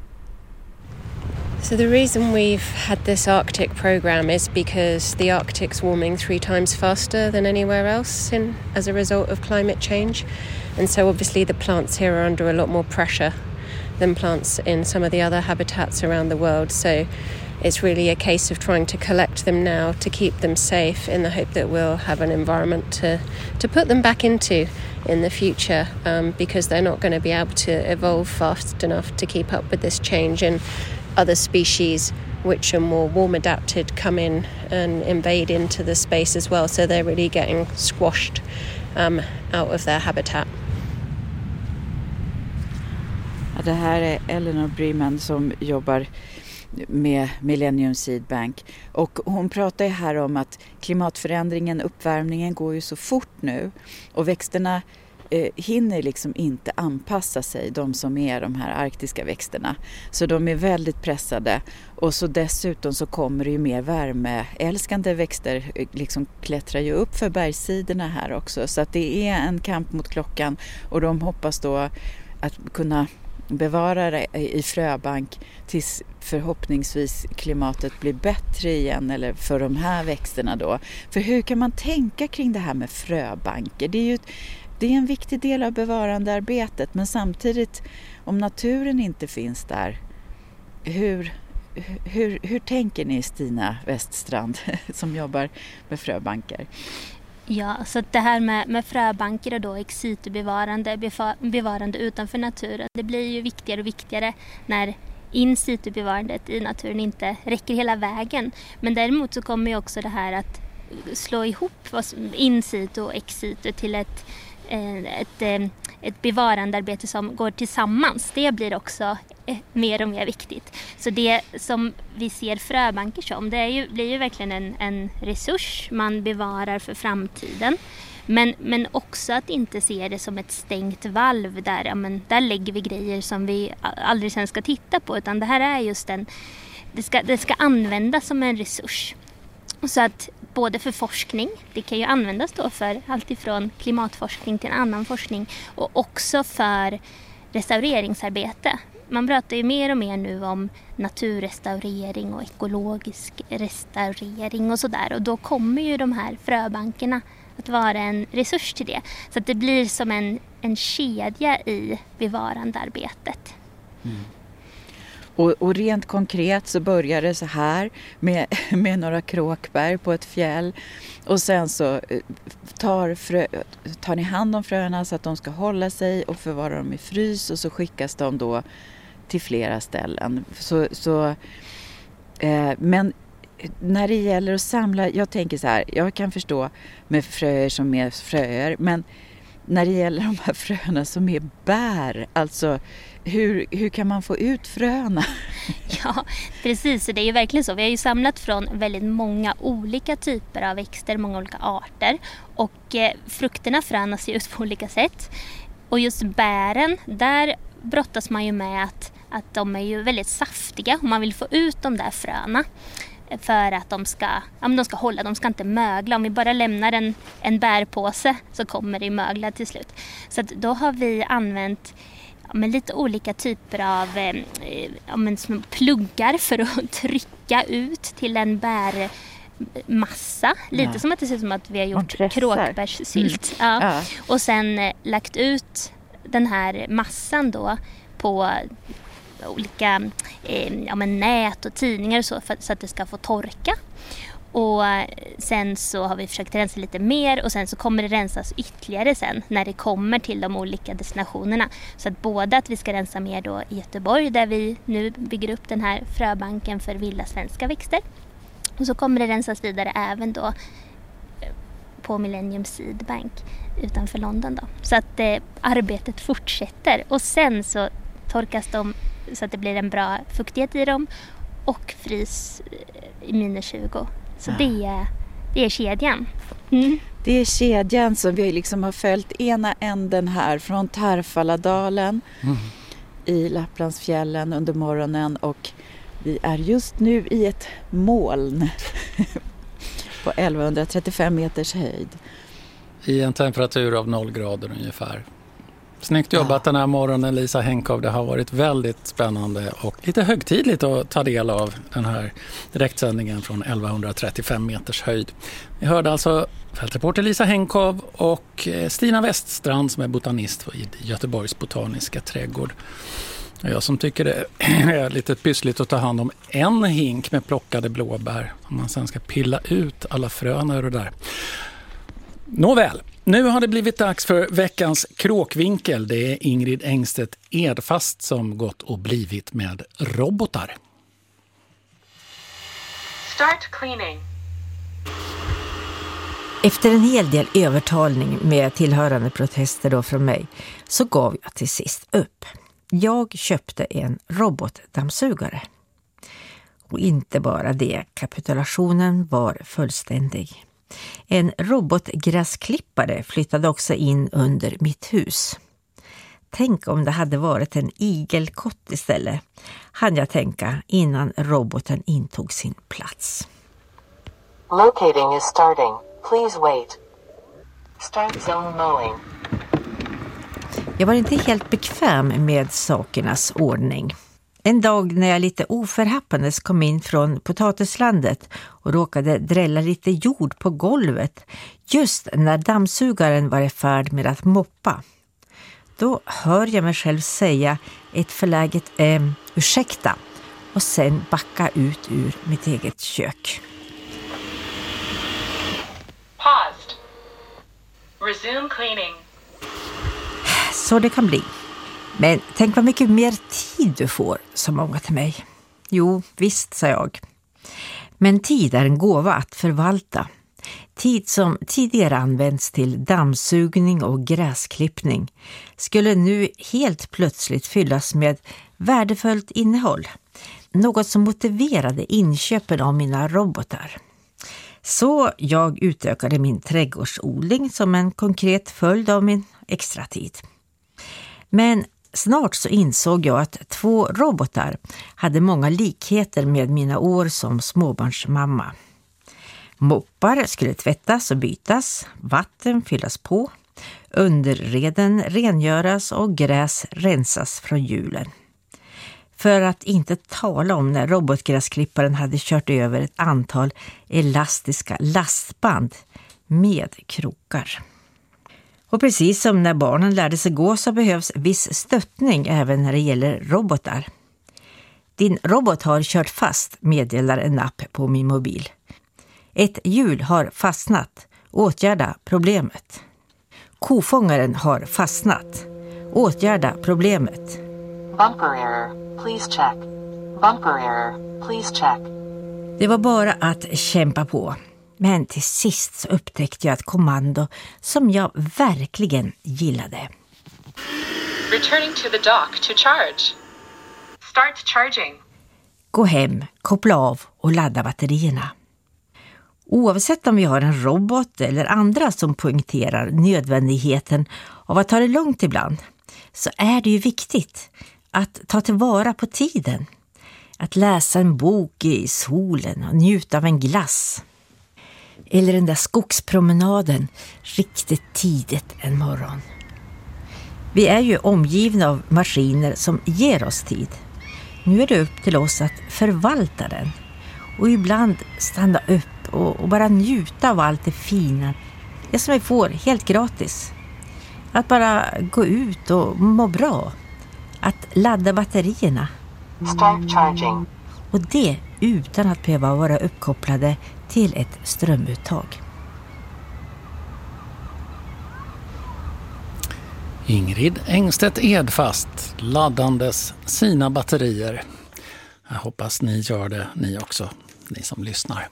So the reason we've had this Arctic program is because the Arctic's warming three times faster than anywhere else in, as a result of climate change. And so obviously the plants here are under a lot more pressure than plants in some of the other habitats around the world. So it's really a case of trying to collect them now to keep them safe in the hope that we'll have an environment to, to put them back into in the future, um, because they're not going to be able to evolve fast enough to keep up with this change. And other species which are more warm adapted come in and invade into the space as well, so they're really getting squashed um, out of their habitat. Ja, det här är Eleanor Breman som jobbar med Millennium Seed Bank, och hon pratar ju här om att klimatförändringen, uppvärmningen går ju så fort nu och växterna eh, hinner liksom inte anpassa sig, de som är de här arktiska växterna. Så de är väldigt pressade, och så dessutom så kommer det ju mer värmeälskande växter, liksom klättrar ju upp för bergssidorna här också. Så att det är en kamp mot klockan, och de hoppas då att kunna bevara det i fröbank tills förhoppningsvis klimatet blir bättre igen, eller för de här växterna då. För hur kan man tänka kring det här med fröbanker? Det är ju det är en viktig del av bevarandearbetet, men samtidigt, om naturen inte finns där, hur, hur, hur tänker ni, Stina Weststrand, som jobbar med fröbanker? Ja, så att det här med, med fröbanker och då ex situ-bevarande, bevarande utanför naturen, det blir ju viktigare och viktigare när in situ-bevarandet i naturen inte räcker hela vägen. Men däremot så kommer ju också det här att slå ihop in situ och ex situ till ett, ett, ett bevarandearbete som går tillsammans. Det blir också mer och mer viktigt. Så det som vi ser fröbanker som, det är ju, blir ju verkligen en, en resurs man bevarar för framtiden. Men, men också att inte se det som ett stängt valv där, ja, men där lägger vi grejer som vi aldrig sen ska titta på, utan det här är just en, det ska, det ska användas som en resurs. Så att både för forskning, det kan ju användas då för allt ifrån klimatforskning till en annan forskning, och också för restaureringsarbete. Man pratar ju mer och mer nu om naturrestaurering och ekologisk restaurering och sådär, och då kommer ju de här fröbankerna att vara en resurs till det. Så att det blir som en, en kedja i bevarandearbetet. Mm. Och, och rent konkret så börjar det så här med, med några kråkbär på ett fjäll, och sen så tar, frö, tar ni hand om fröna så att de ska hålla sig och förvara dem i frys, och så skickas de då till flera ställen. Så, så, eh, men när det gäller att samla, jag tänker så här, jag kan förstå med fröer som är fröer, men när det gäller de här fröna som är bär, alltså hur, hur kan man få ut fröna? Ja, precis, det är ju verkligen så. Vi har ju samlat från väldigt många olika typer av växter, många olika arter, och eh, frukterna fröna ser ut på olika sätt. Och just bären, där brottas man ju med att, att de är ju väldigt saftiga, och man vill få ut de där fröna för att de ska, ja, men de ska hålla, de ska inte mögla. Om vi bara lämnar en, en bärpåse så kommer det mögla till slut. Så att då har vi använt, ja, men lite olika typer av eh, ja, men som pluggar för att trycka ut till en bärmassa. Lite ja. Som att det ser ut som att vi har gjort kråkbärssylt. Mm. Ja. Ja. Och sen eh, lagt ut den här massan då på olika eh, ja, men nät och tidningar och så, för, så att det ska få torka. Och sen så har vi försökt rensa lite mer, och sen så kommer det rensas ytterligare sen när det kommer till de olika destinationerna. Så att både att vi ska rensa mer då i Göteborg, där vi nu bygger upp den här fröbanken för vilda svenska växter. Och så kommer det rensas vidare även då på Millennium Seed Bank utanför London då. Så att eh, arbetet fortsätter, och sen så torkas de så att det blir en bra fuktighet i dem, och frys i minus tjugo. Så ja. det, är, det är kedjan. Mm. Det är kedjan som vi liksom har följt ena änden här från Tarfaladalen mm. i Lapplandsfjällen under morgonen, och vi är just nu i ett moln på elvahundratrettiofem meters höjd. I en temperatur av noll grader ungefär. Snyggt jobbat ja. Den här morgonen, Lisa Henkov. Det har varit väldigt spännande och lite högtidligt att ta del av den här direktsändningen från elvahundratrettiofem meters höjd. Vi hörde alltså fältreporter Lisa Henkov och Stina Weststrand som är botanist i Göteborgs botaniska trädgård. Jag som tycker det är lite pyssligt att ta hand om en hink med plockade blåbär, om man sen ska pilla ut alla frön ur det där. Nåväl, nu har det blivit dags för veckans kråkvinkel. Det är Ingrid Engstedt Edfast som gått och blivit med robotar. Start cleaning. Efter en hel del övertalning med tillhörande protester då från mig, så gav jag till sist upp. Jag köpte en robotdammsugare. Och inte bara det, kapitulationen var fullständig. En robotgräsklippare flyttade också in under mitt hus. Tänk om det hade varit en igelkott istället, hann jag tänka innan roboten intog sin plats. Locating is starting. Please wait. Start zone mowing. Jag var inte helt bekväm med sakernas ordning. En dag när jag lite oförhappandes kom in från potatislandet och råkade drälla lite jord på golvet just när dammsugaren var i färd med att moppa. Då hör jag mig själv säga ett förläget eh, ursäkta och sen backa ut ur mitt eget kök. Paused. Resume cleaning. Så det kan bli. Men tänk vad mycket mer tid du får, sa många till mig. Jo, visst, sa jag. Men tid är en gåva att förvalta. Tid som tidigare används till dammsugning och gräsklippning skulle nu helt plötsligt fyllas med värdefullt innehåll. Något som motiverade inköpen av mina robotar. Så jag utökade min trädgårdsodling som en konkret följd av min extra tid. Men snart så insåg jag att två robotar hade många likheter med mina år som småbarnsmamma. Moppar skulle tvättas och bytas, vatten fyllas på, underreden rengöras och gräs rensas från hjulen. För att inte tala om när robotgräsklipparen hade kört över ett antal elastiska lastband med krokar. Och precis som när barnen lärde sig gå så behövs viss stöttning även när det gäller robotar. Din robot har kört fast, meddelar en app på min mobil. Ett hjul har fastnat. Åtgärda problemet. Kofångaren har fastnat. Åtgärda problemet. Bumper error. Please check. Bumper error. Please check. Det var bara att kämpa på. Men till sist så upptäckte jag ett kommando som jag verkligen gillade. Returning to the dock to charge. Start charging. Gå hem, koppla av och ladda batterierna. Oavsett om vi har en robot eller andra som poängterar nödvändigheten av att ta det lugnt ibland, så är det ju viktigt att ta tillvara på tiden. Att läsa en bok i solen och njuta av en glass. Eller den där skogspromenaden riktigt tidigt en morgon. Vi är ju omgivna av maskiner som ger oss tid. Nu är det upp till oss att förvalta den. Och ibland stanna upp och, och bara njuta av allt det fina. Det som vi får helt gratis. Att bara gå ut och må bra. Att ladda batterierna. Start charging. Och det utan att behöva vara uppkopplade till ett strömuttag. Ingrid Engstedt Edfast laddandes sina batterier. Jag hoppas ni gör det, ni också, ni som lyssnar.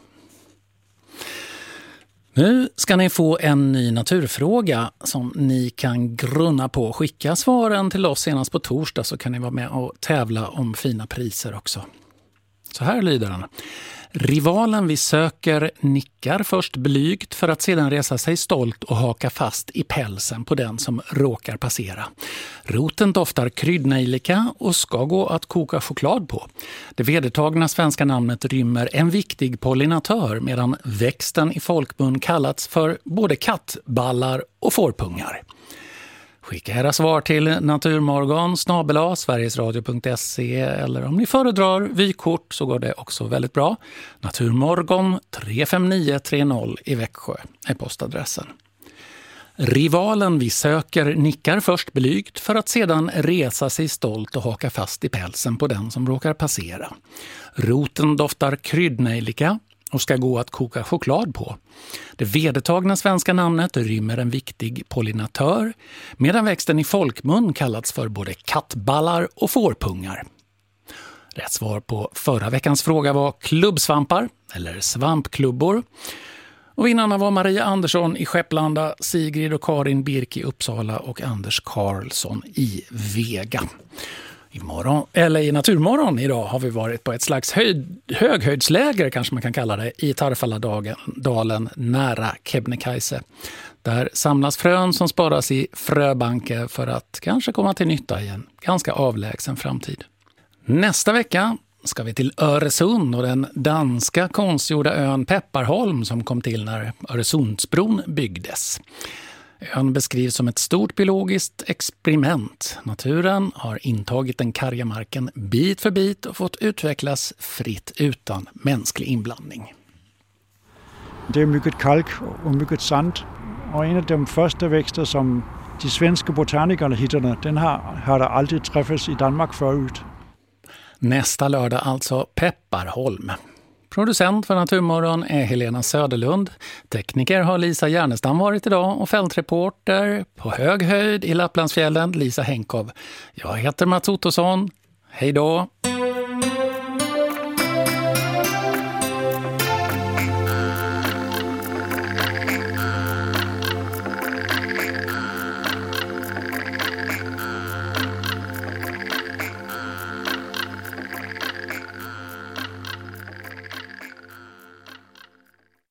Nu ska ni få en ny naturfråga som ni kan grunna på. Skicka svaren till oss senast på torsdag så kan ni vara med och tävla om fina priser också. Så här lyder den. Rivalen vi söker nickar först blygt för att sedan resa sig stolt och haka fast i pälsen på den som råkar passera. Roten doftar kryddnejlika och ska gå att koka choklad på. Det vedertagna svenska namnet rymmer en viktig pollinatör medan växten i folkmun kallats för både kattballar och fårpungar. Skicka era svar till naturmorgon snabel-a sverigesradio punkt se eller om ni föredrar vykort så går det också väldigt bra. Naturmorgon tre fem nio tre noll i Växjö är postadressen. Rivalen vi söker nickar först blygt för att sedan resa sig stolt och haka fast i pälsen på den som råkar passera. Roten doftar kryddnejlika och ska gå att koka choklad på. Det vedertagna svenska namnet rymmer en viktig pollinatör, medan växten i folkmun kallats för både kattballar och fårpungar. Rätt svar på förra veckans fråga var klubbsvampar, eller svampklubbor. Och vinnarna var Maria Andersson i Skepplanda, Sigrid och Karin Birk i Uppsala och Anders Karlsson i Vega. Imorgon, eller i Naturmorgon idag har vi varit på ett slags höjd, höghöjdsläger kanske man kan kalla det i Tarfaladalen nära Kebnekaise. Där samlas frön som sparas i fröbanker för att kanske komma till nytta i en ganska avlägsen framtid. Nästa vecka ska vi till Öresund och den danska konstgjorda ön Pepparholm som kom till när Öresundsbron byggdes. Ön beskrivs som ett stort biologiskt experiment. Naturen har intagit den karga marken bit för bit och fått utvecklas fritt utan mänsklig inblandning. Det är mycket kalk och mycket sand. Och en av de första växter som de svenska botanikerna hittade, den har, har aldrig träffats i Danmark förut. Nästa lördag alltså Pepparholm. Producent för Naturmorgon är Helena Söderlund. Tekniker har Lisa Järnestam varit idag och fältreporter på hög höjd i Lapplandsfjällen Lisa Henkov. Jag heter Mats Ottosson. Hej då!